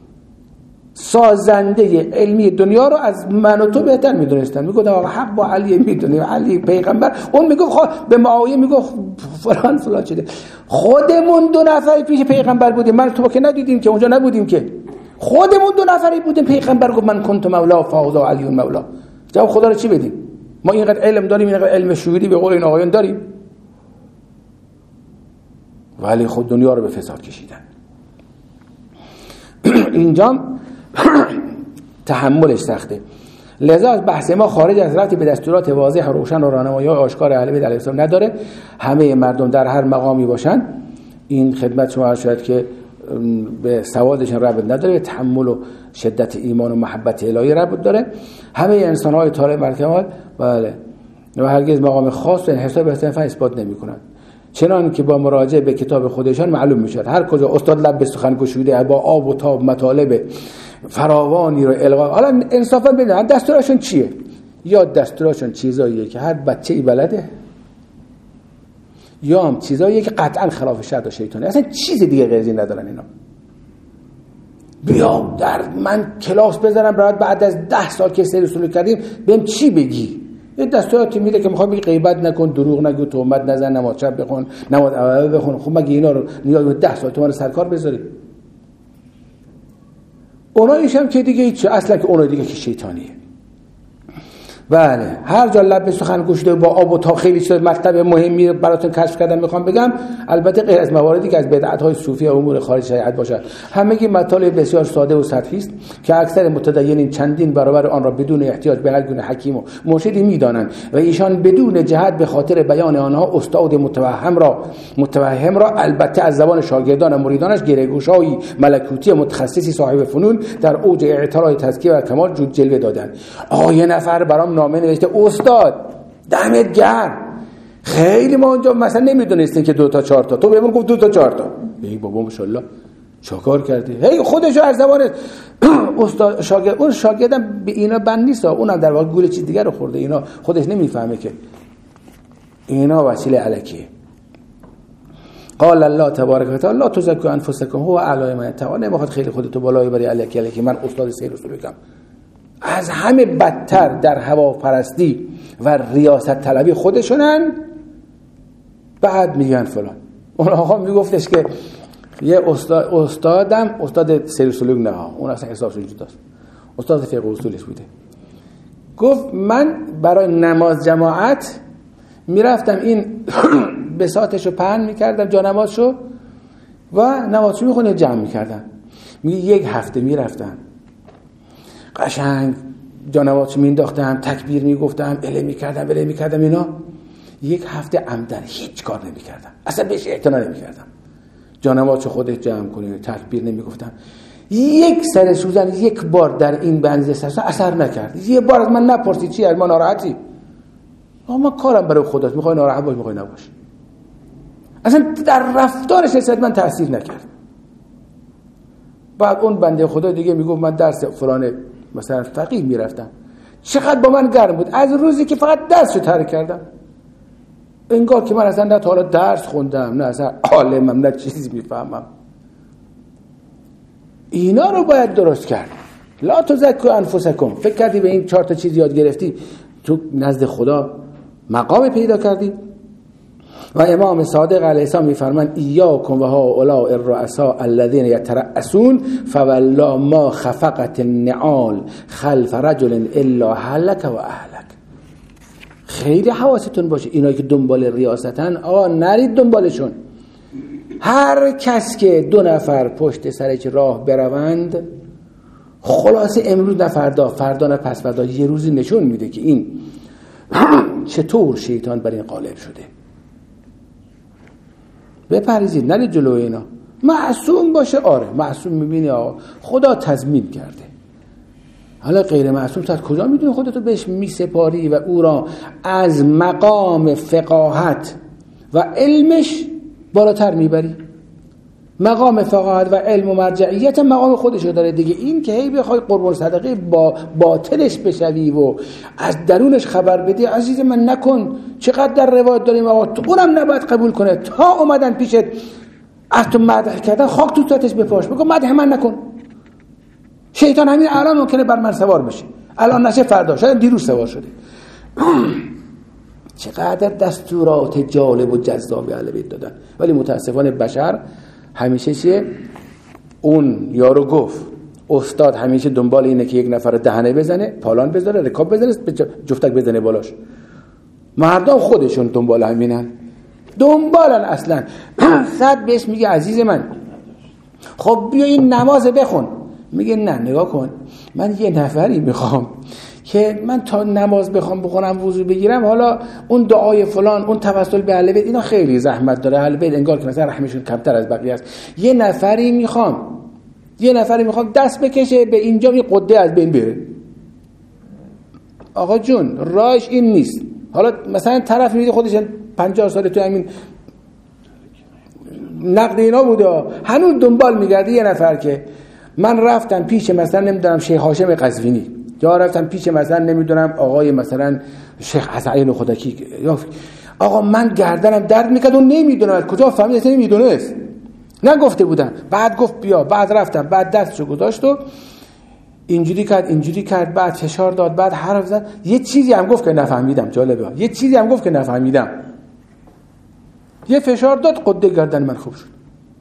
سازنده علمی دنیا رو از من و تو بهتر میدونستن. میگفت آقا حق با علی میدونیم، علی پیغمبر، اون میگفت به معاویه میگفت فلان شده. خودمون 2 نفر پیش پیغمبر بودیم، من تو که ندیدیم که اونجا نبودیم که، خودمون 2 نفری بودیم، پیغمبر گفت من کنت مولا فاوض علی مولا. جواب خدا رو چی بدیم؟ ما اینقدر علم داریم، اینقدر علم شهودی به قول این آقایان داریم، ولی خود دنیا رو به فساد کشیدن. اینجا تحملش سخته. لذا بحث ما خارج از ربطی به دستورات واضح و روشن و راهنمایی آشکار اهل بیت علیهم السلام نداره. همه مردم در هر مقامی باشن، این خدمت شما شاید که به سوادشون ربط نداره، به تحمل و شدت ایمان و محبت الهی ربط داره. همه انسان‌های طالب الکمال بله و هرگز مقام خاص به حساب استنفع اثبات نمی‌کنند، چنان که با مراجعه به کتاب خودشان معلوم می‌شد. هر کجا استاد لب به سخن گشوده با آب و تاب مطالب فراوانی رو القا، حالا انصافا ببینید دستورشون چیه؟ یا دستورشون چیزاییه که هر بچه‌ای بلده، یا هم چیزاییه که قطعا خلاف شرع و شیطانه، اصلا چیز دیگه غیر از این ندارن. اینا بیا در من کلاس بذارم بعد از 10 سال که سیر سلوک کردیم بهم چی بگی؟ این دستوراتی میده که میخوام بگی غیبت نکن، دروغ نگو، تهمت نزن، نماز شب بخون، نماز اوله بخون. خب مگه اینا رو نیاز به 10 سال تو من سرکار بذاری؟ اونایش هم که دیگه هیچ، اصلا که اونای دیگه که شیطانیه. بله هر جا لب سخن گشوده با آب و تاب خیلی چیز مطلب مهمی براتون کشف کردم میخوام بگم، البته غیر از مواردی که از بدعت‌های صوفی و امور خارج شریعت باشد. همگی مطالب بسیار ساده و سطحی است که اکثر متدینین چندین برابر آن را بدون احتیاج به هر گونه حکیم و مرشدی میدانند و ایشان بدون جهت به خاطر بیان آنها استاد متوهم را البته از زبان شاگردان و مریدانش گره‌گشایی ملکوتی متخصصی صاحب فنون در اوج اعتراض تزکیه و کمال جود جلوه دادند. آیه نفر برام نامه نوشته استاد دمت گرم، خیلی ما اونجا مثلا نمیدونستیم که 2 تا 4 تا، تو بهمون گفت 2 تا 4 تا. ای بابا ماشاءالله چاکار کردی. هی خودشو از زبان استاد شاگرد، اون شاگردم به اینا بند نیست، اونم در واقع گول چیز دیگه رو خورده، اینا خودش نمیفهمه که اینا وسیله الکیه. قال الله تبارک و تعالی لا تزکوا انفسکم هو اعلم من اتقوا. نمیخواد خیلی خودتو بالای بری الکی من استاد سیر و سلوکم. از همه بدتر در هواپرستی و ریاست طلبی خودشونن. بعد میگن فلان. اون آقا میگفتش که یه استادم استاد سیر سلوک نه ها، اون اصلا حسابش وجود داشت، استاد فقه اصولش بوده. گفت من برای نماز جماعت میرفتم این بساطشو پهن میکردم جانمازشو و نمازشو میخونه جمع میکردم. میگه یک هفته میرفتم قشنگ جانمازشو مینداختم، تکبیر میگفتم، اله میکردم اینا. یک هفته عمدن هیچ کار نمیکردم، اصلا بهش اعتنا نمیکردم. جانمازشو خودت جمع کنی، تکبیر نمیگفتم. یک سر سوزن یک بار در این بنز سرسان اثر نکرد. یه بار از من نپرسید چی از ما ناراحتی؟ من کارم برای خودت، میخوای ناراحت باش میخوای نباش. اصلا در رفتارش نسبت من تأثیر نکرد. بعد اون بنده خدا دیگه میگفت من درس فلان مثلا فقیه میرفتم، چقدر با من گرم بود از روزی که فقط درسشو ترک کردم. انگار که من اصلا نه تا حالا درس خوندم، نه اصلا عالمم، نه چیزی میفهمم. اینا رو باید درست کرد. لا تزکوا انفسکم. فکر کردی به این 4 تا چیز یاد گرفتی تو نزد خدا مقام پیدا کردی؟ و امام صادق علیه السلام میفرمان ایاکم و هؤلاء الرؤساء الذين يترأسون فوالله ما خفقت النعال خلف رجل الا هلك و اهلك. خیلی حواستون باشه اینایی که دنبال ریاستن، آقا نرید دنبالشون. هر کس که 2 نفر پشت سرش راه بروند، خلاصه امروز نه فردا نه پس فردا، یه روزی نشون میده که این چطور شیطان بر این غالب شده. بپریزید، نرید جلو اینا. معصوم باشه، آره معصوم میبینی آقا خدا تضمین کرده. حالا غیر معصوم تا کجا میدونی خودتو بهش میسپاری و او را از مقام فقاهت و علمش بالاتر میبری؟ مقام فقاهت و علم و مرجعیت مقام خودشو داره دیگه. این که هی بخوای قربان صدقه با باطلش بشوی و از درونش خبر بدی، عزیز من نکن. چقدر در روایت داریم آقا تو اونم نباید قبول کنه تا اومدن پیشت از تو مدح کردن خاک تو سطحش بپاش، بگو مدح من نکن. شیطان همین الان ممکنه بر من سوار بشه، الان نشه فردا، شاید دیروز سوار شده. چقدر دستورات جالب و جذابی اهل بیت دادن، ولی متاسفانه بشر همیشه چیه؟ اون یارو گفت استاد همیشه دنبال اینه که یک نفر دهنه بزنه، پالان بذاره، رکاب بزنه، جفتک بزنه بالاش. مردم خودشون دنبال همینن، دنبالن اصلا. صد بهش میگه عزیز من خب بیا این نماز بخون، میگه نه نگاه کن من یه نفری میخوام که من تا نماز بخونم وضو بگیرم، حالا اون دعای فلان، اون توسل به اهل بیت اینا خیلی زحمت داره، اهل بیت انگار که مثلا رحمشون کمتر از بقیه است. یه نفری میخوام دست بکشه به اینجا یه قده از بین بره. آقا جون راهش این نیست. حالا مثلا طرف میگه خودش 50 ساله تو همین نقد اینا بوده، هنوز دنبال میگرده یه نفر که من رفتم پیش مثلا نمیدونم شیخ هاشم قزوینی، یا رفتم پیش مثلا نمیدونم آقای مثلا شیخ حسین خداکی، یا آقا من گردنم درد میکرد و نمیدونم از کجا فهمید، اصلا نمیدونست، نگفته بودن. بعد گفت بیا، بعد رفتم، بعد دستشو گذاشت و اینجوری کرد، بعد فشار داد، بعد حرف زد. یه چیزی هم گفت که نفهمیدم، جالبه، یه چیزی هم گفت که نفهمیدم. یه فشار داد، قده گردن من خوب شد.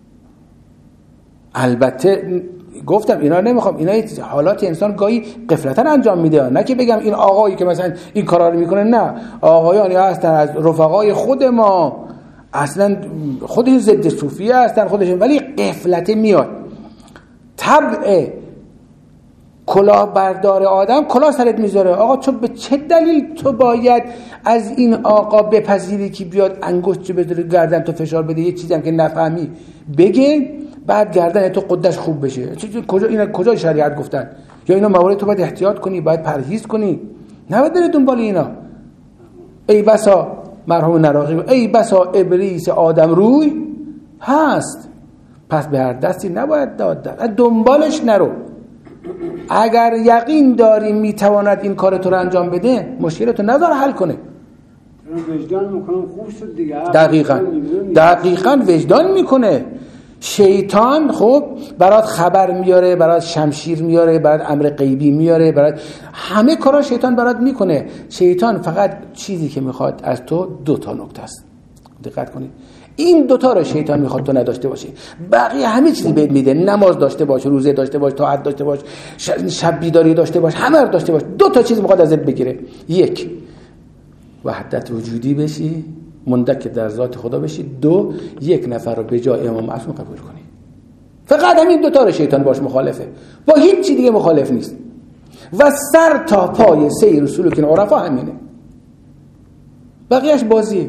البته گفتم اینا نمیخوام، اینا حالات انسان گاهی غفلتا انجام میده، نه که بگم این آقایی که مثلا این کارا رو میکنه، نه، آقایانی هستن از رفقای خود ما، اصلا خودشون ضد صوفیه هستن خودشون، ولی غفلت میاد. طبع کلاه بردار آدم کلاه سرت میذاره. آقا تو به چه دلیل تو باید از این آقا بپذیری که بیاد انگشت بذاره گردن تو فشار بده، یه چیزی هم که نفهمی بگه، بعد گردن تو قدش خوب بشه؟ کجا شریعت گفتن؟ یا اینا موارد تو باید احتیاط کنی، باید پرهیز کنی، نباید بری دنبال اینا. ای بسا مرحوم نراقی، ای بسا ابلیس آدم روی هست، پس به هر دستی نباید داد، دنبالش نرو. اگر یقین داری میتواند این کار تو رو انجام بده، مشکلتو نذار حل کنه. وجدان میکنم خوب شد دیگه. دقیقاً وجدان میکنه. شیطان خب برات خبر میاره، برات شمشیر میاره، برات امر غیبی میاره، برات همه کارا شیطان برات میکنه. شیطان فقط چیزی که میخواد از تو 2 نکته است، دقت کنید. این دوتا رو شیطان میخواد تو نداشته باشی. بقیه همه چیزی بهت میده، نماز داشته باش، روزه داشته باش، طاعت داشته باش، شب بیداری داشته باش، همه رو داشته باش. دو تا چیز میخواد ازت بگیره. یک، وحدت وجودی بشی، مندک در ذات خدا بشی. دو، یک نفر رو به جای امام معصوم قبول کنی. فقط همین دوتا رو شیطان باش مخالفه، با هیچ چی دیگه مخالف نیست. و سر تا پای سیر سلوک عرفا همینه، بقیهش بازیه.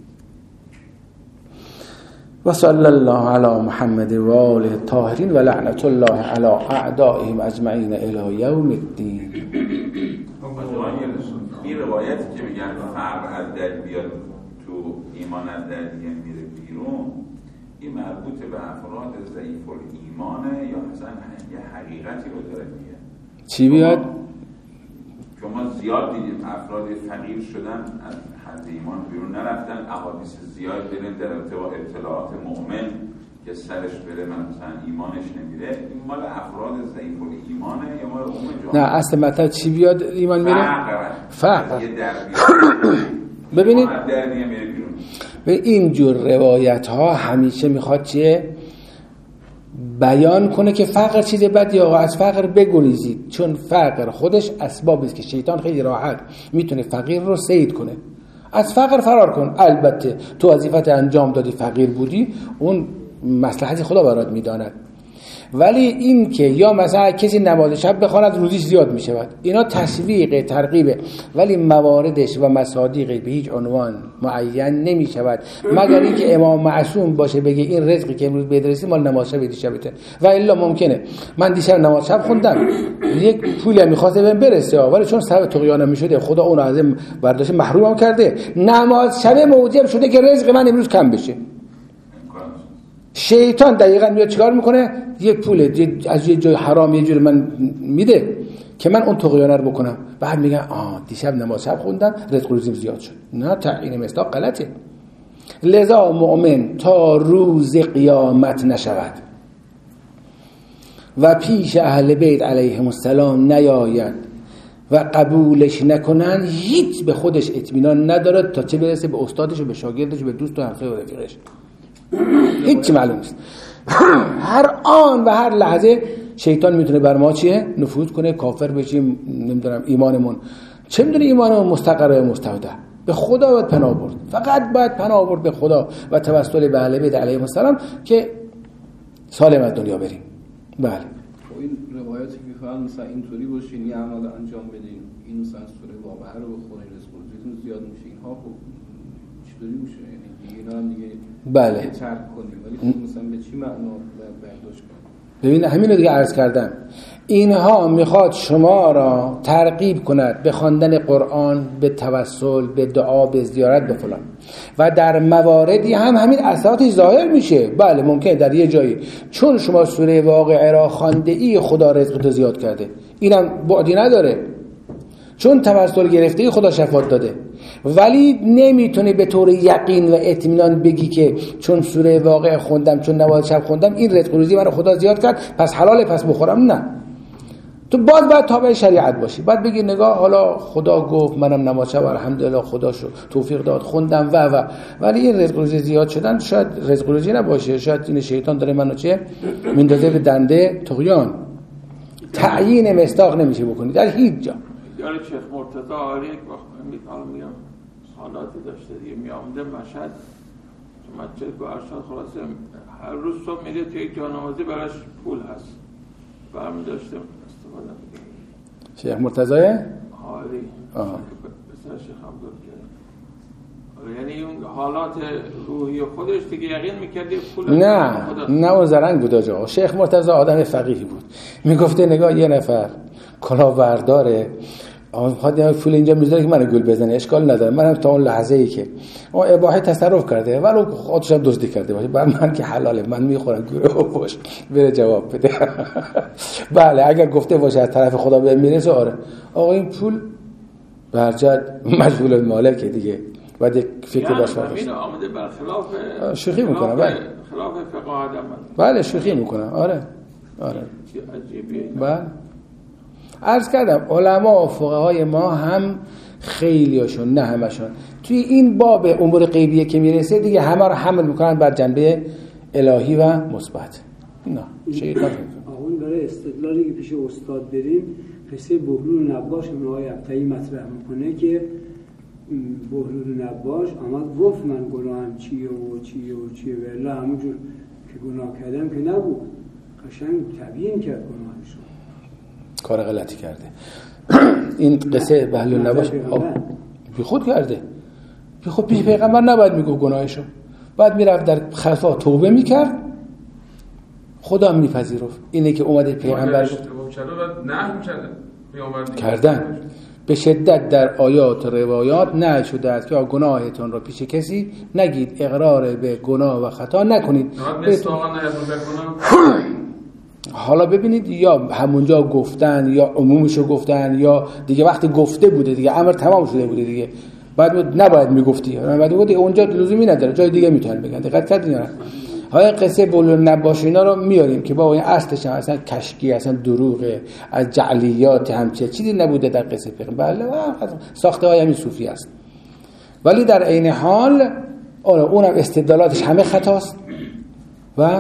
و صلی الله علی محمد و آله الطاهرین و لعنت الله علی اعدائهم اجمعین الی یوم الدین. این روایتی که میگن فرق از دل بیاد تو ایمان از دل میره بیرون، این مربوط به افراد ضعیف الایمانه یا مثلا یه حقیقتی رو داره میگه؟ چی بیاد؟ شما زیاد دیدیم افراد فقیر شدن از حد ایمان بیرون نرفتن، احادیث زیاد بریم در اطلاعات مؤمن که سرش بره مثلا ایمانش نمیره. این مال افراد ضعیف الایمانه یا مال عموم جامعه؟ نه، اصل مطلب چی بیاد ایمان میره؟ فرق. ببینید به این جور روایت ها همیشه میخواد چیه؟ بیان کنه که فقر چیز بدی، آقا از فقر بگریزید، چون فقر خودش اسبابی است که شیطان خیلی راحت میتونه فقیر رو صید کنه. از فقر فرار کن. البته تو وظیفت انجام دادی، فقیر بودی، اون مصلحت خدا برات میداند. ولی این که یا مثلا کسی نماز شب بخواند روزیش زیاد میشود، اینا تشویق ترغیبه، ولی مواردش و مصادیقش به هیچ عنوان معین نمیشود مگر اینکه امام معصوم باشه بگه این رزقی که امروز بدرسی مال نماز شب دیشبته. و الا ممکنه من دیشب نماز شب خوندم، یک پولی میخواسته بهم برسه، ولی چون سبب طغیانم میشده خدا اون از این برداشت محرومم کرده، نماز شب موجب شده که رزق من امروز کم بشه. شیطان دقیقاً میاد چیکار میکنه؟ یک پول از یه جای حرام یه جور من میده که من اون طغیانه رو بکنم. بعد میگن دیشب نماز شب خوندم رزق روزیم زیاد شد. نه، تعیین مصداق غلطه. لذا مؤمن تا روز قیامت نشود و پیش اهل بیت علیهم السلام نیاید و قبولش نکنن، هیچ به خودش اطمینان نداره تا چه برسه به استادش و به شاگردش و به دوست و همسایه و رفیقش. هیچ معلوم نیست. هر آن و هر لحظه شیطان میتونه بر ما چیه؟ نفوذ کنه، کافر بشیم، نمیدونم ایمانمون چه میدونه ایمانمون مستقر و مستودع. به خدا باید پناه برد، فقط باید پناه برد به خدا و توسل به اهل بیت علیهم السلام که سالم از دنیا بریم. بله. این روایاتی که فقط مثلا اینطوری باشین یه عمل انجام بدین، این مثلا سوره واقعه رو بخونین رزقتون زیاد میشه، اینها خب چطوری میشه؟ یعنی اینا هم دیگه بله ترک کنیم، ولی مثلا به چی معنا برداشت کنیم؟ ببین همین رو دیگه عرض کردم، اینها میخواد شما را ترغیب کند به خواندن قرآن، به توسل، به دعا، به زیارت، به فلان، و در مواردی هم همین اثراتش ظاهر میشه. بله ممکنه در یه جایی چون شما سوره واقعه را خوانده ای خدا رزقتو زیاد کرده، اینم بعدی نداره، چون توسل گرفته ای خدا شفاعت داده، ولی نمیتونی به طور یقین و اطمینان بگی که چون سوره واقعه خوندم، چون نماز شب خوندم، این رزق روزی من خدا زیاد کرد پس حلاله پس بخورم. نه، تو باید تابع شریعت باشی، باید بگی نگاه حالا خدا گفت، منم نماز شب الحمدلله خدا شو توفیق داد خوندم و ولی این رزق روزی زیاد شدن شاید رزق روزی نباشه، شاید این شیطان داره منو چه میندازه به دنده طغیان. تعیین مصداق نمیشه بکنی در هیچ جا. یاد شیخ مرتضی آره یک وقت میگم حالاتی داشته دیگه، میامده مشهد مسجد با ارشاد، خلاصه هر روز صبح میره توی یک جانمازی براش پول هست برمی داشته استفاده میکنه. شیخ مرتضی؟ آره بسر شیخ عبدالکریم. یعنی اون حالات روحی خودش دیگه یقین میکردی پول نه اون زرنگ بود آجا. شیخ مرتضی آدم فقیهی بود، میگفته نگاه یه نفر کلاهبرداره خواهد پول اینجا میذاره که منو گول بزنه، اشکال نداره، منم تا اون لحظه ای که اون اباحه تصرف کرده ولو خودش هم دزدی کرده باشه بر من که حلاله، من میخورم گوره و باش بره جواب بده. بله اگر گفته باشه از طرف خدا به میرسه آره آقا این پول برجد مجبول مالکه دیگه، بعد یک فکر باشه این آمده برخلاف شوخی میکنه. بله خلاف فقه آدم. بله شوخی میکنه. آره عجیبه. بله عرض کردم علما و فقهای ما هم خیلیاشون نه همشون توی این باب امور غیبیه که میرسه دیگه همه رو حمل میکنن بر جنبه الهی و مثبت. نه شیطان اون برای استدلالی که پیش استاد بریم قصه بهلول نباش آقای ابطحی مطرح میکنه که بهلول نباش آمد گفت من گناهم چیه و چیه و چیه و الله همونجور که گناه کردم که نبود، قشنگ تبیین کرد گناهشو. کار غلطی کرده. این قصه بهلول نباش بی خود کرده، بی خود پیش پیغمبر نباید میگو گناهشو، بعد میرفت در خلفا توبه میکرد، خدا میپذیرفت. اینه که اومده پیغمبر کردن به شدت در آیات و روایات نهی شده است که گناهتون را پیش کسی نگید، اقرار به گناه و خطا نکنید. حالا ببینید یا همونجا گفتن یا عمومشو گفتن یا دیگه وقتی گفته بوده دیگه امر تمام شده بوده دیگه، بعد نباید میگفتی، بعد دیگه اونجا لزومی نداره، جای دیگه میتونن بگن. دقت کردین نه؟ های قصه بهلول نباش اینا رو میاریم که با این اصلش اصلا کشکی، اصلا دروغه، از جعلیات همچین چیزی نبوده در قصه پیغمبر. بله ساخته های همین صوفی است، ولی در عین حال اونم استدلالاتش همه خطاست و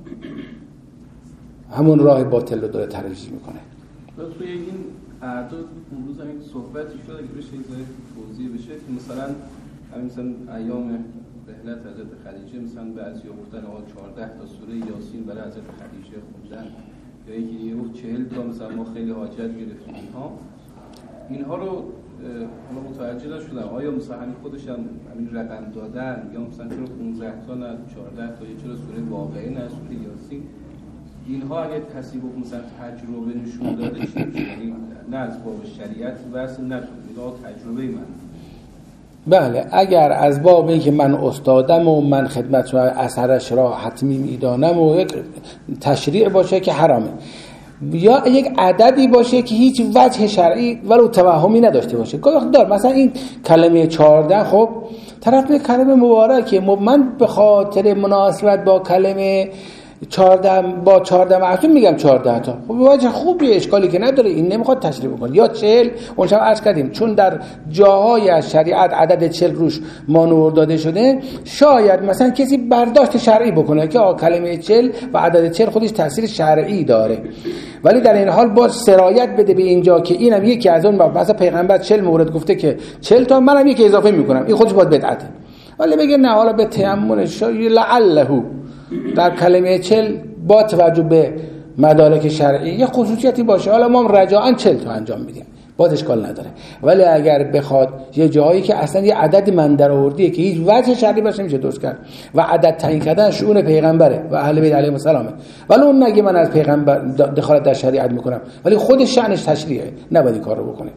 همون راه باطل رو داره ترویج میکنه. توی این اعداد اون روز همین صحبتی شده که بشه توضیح بشه که مثلا همین مثلا ایام رحلت حضرت خدیجه مثلا بعضی گفتن آقا 14 تا سوره یاسین برای حضرت خدیجه خوندن، یا یکی دیگه گفت 40 تا مثلا ما خیلی حاجت گرفتیم. اینها رو حالا متوجه نشدم آیا مثلا همین خودش هم همین رقم دادن یا مثلا چرا 15 تا نه 14 تا یا چرا سوره واقعه نه سوره یاسین، اینها اگه کسی بود مثلا تجربه نشون داده چی میشه؟ یعنی نه از باب شریعت واسه نشد، اینا تجربه من. بله اگر از باب این که من استادم و من خدمت شما اثرش را حتمی میدانم و یک تشریع باشه که حرامه، یا یک عددی باشه که هیچ وجه شرعی ولو توهمی نداشته باشه. گاهی دار مثلا این کلمه 14 خب طرف به کلمه مبارکه، من به خاطر مناسبت با کلمه 14 معصوم میگم 14 تا، خب وجه خوبی اشکالی که نداره، این نمیخواد تشریح بکنه. یا 40 اونجا عرض کردیم چون در جاهای از شریعت عدد 40 روش مانور داده شده، شاید مثلا کسی برداشت شرعی بکنه که کلمه 40 و عدد 40 خودش تاثیر شرعی داره، ولی در این حال باز سرایت بده به اینجا که اینم یکی از اون مثلا پیغمبر 40 مورد گفته که 40 تا منم یکی اضافه میکنم، این خودش باید بدعته. ولی بگه نه حالا به تأملش لعله در کلمه 40 با توجه به مدارک شرعی یه خصوصیتی باشه، حالا ما رجاءً 40 تا انجام میدیم، باز اشکال نداره. ولی اگر بخواد یه جایی که اصلا یه عدد من در آوردیه که هیچ وجه شرعی باشه نمیشه درست کرد و عدد تعیین کردن شؤون پیغمبره و اهل بیت علیهم السلام، ولی اون نگه من از پیغمبر دخالت در شریعت میکنم، ولی خود شأنش تشریعه، نباید این کارو بکنه.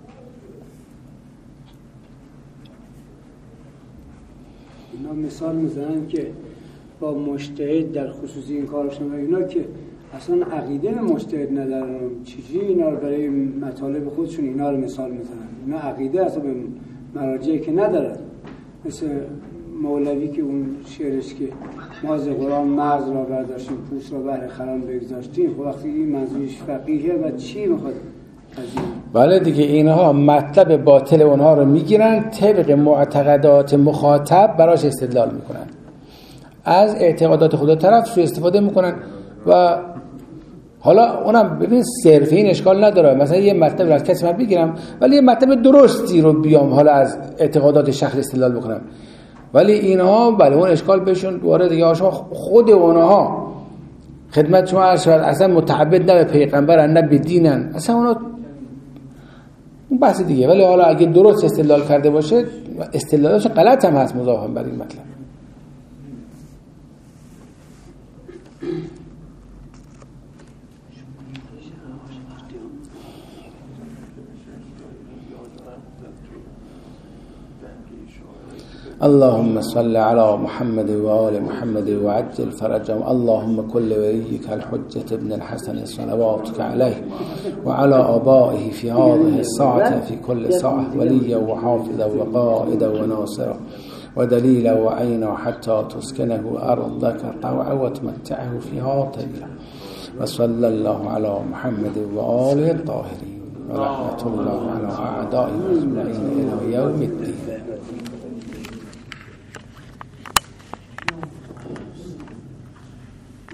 اینا مثال میزنن که با مجتهد در خصوصی این کارشون و اینا که اصلا عقیده مجتهد ندارن، چجوری اینا رو برای مطالب خودشون اینا رو مثال میزنن؟ اینا عقیده اصلا به مراجعی که ندارن، مثل مولوی که اون شعرش که ما از قرآن مغز را برداشتیم پوست را بهر خران بگذاشتیم، خب وقتی این منظورش فقیهه و چی میخواد؟ بله دیگه اینها مطلب باطل اونها رو میگیرن، طبق معتقدات مخاطب براش استدلال میکنن، از اعتقادات خود طرف سوء استفاده میکنن و حالا اونم ببین صرف این اشکال نداره، مثلا یه مطلب از کسی من بگیرم ولی یه مطلب درستی رو بیام حالا از اعتقادات شخص استدلال بکنم، ولی اینها بله اون اشکال بهشون وارد دیگه. شما خود اونها خدمت شما اصلا متعبد نه به پیغمبرن نه به دینن، اصلا اونا اون بحث دیگه. ولی حالا اگه درست استدلال کرده باشه استدلالش غلط هم هست مضافاً بر این مطلب. اللهم صل على محمد وآل محمد وعجل فرجهم. اللهم كل وليك الحجة ابن الحسن صلواتك عليه وعلى آبائه في هذه الساعة في كل ساعة وليا وحافظا وقائدا وناصرا ودليلا وعينا حتى تسكنه أرضك طوعا وتمتعه فيها طيبا. وصلى الله على محمد وآله الطاهرين. و لعنت الله علی اعدائهم اجمعین الی یوم الدین.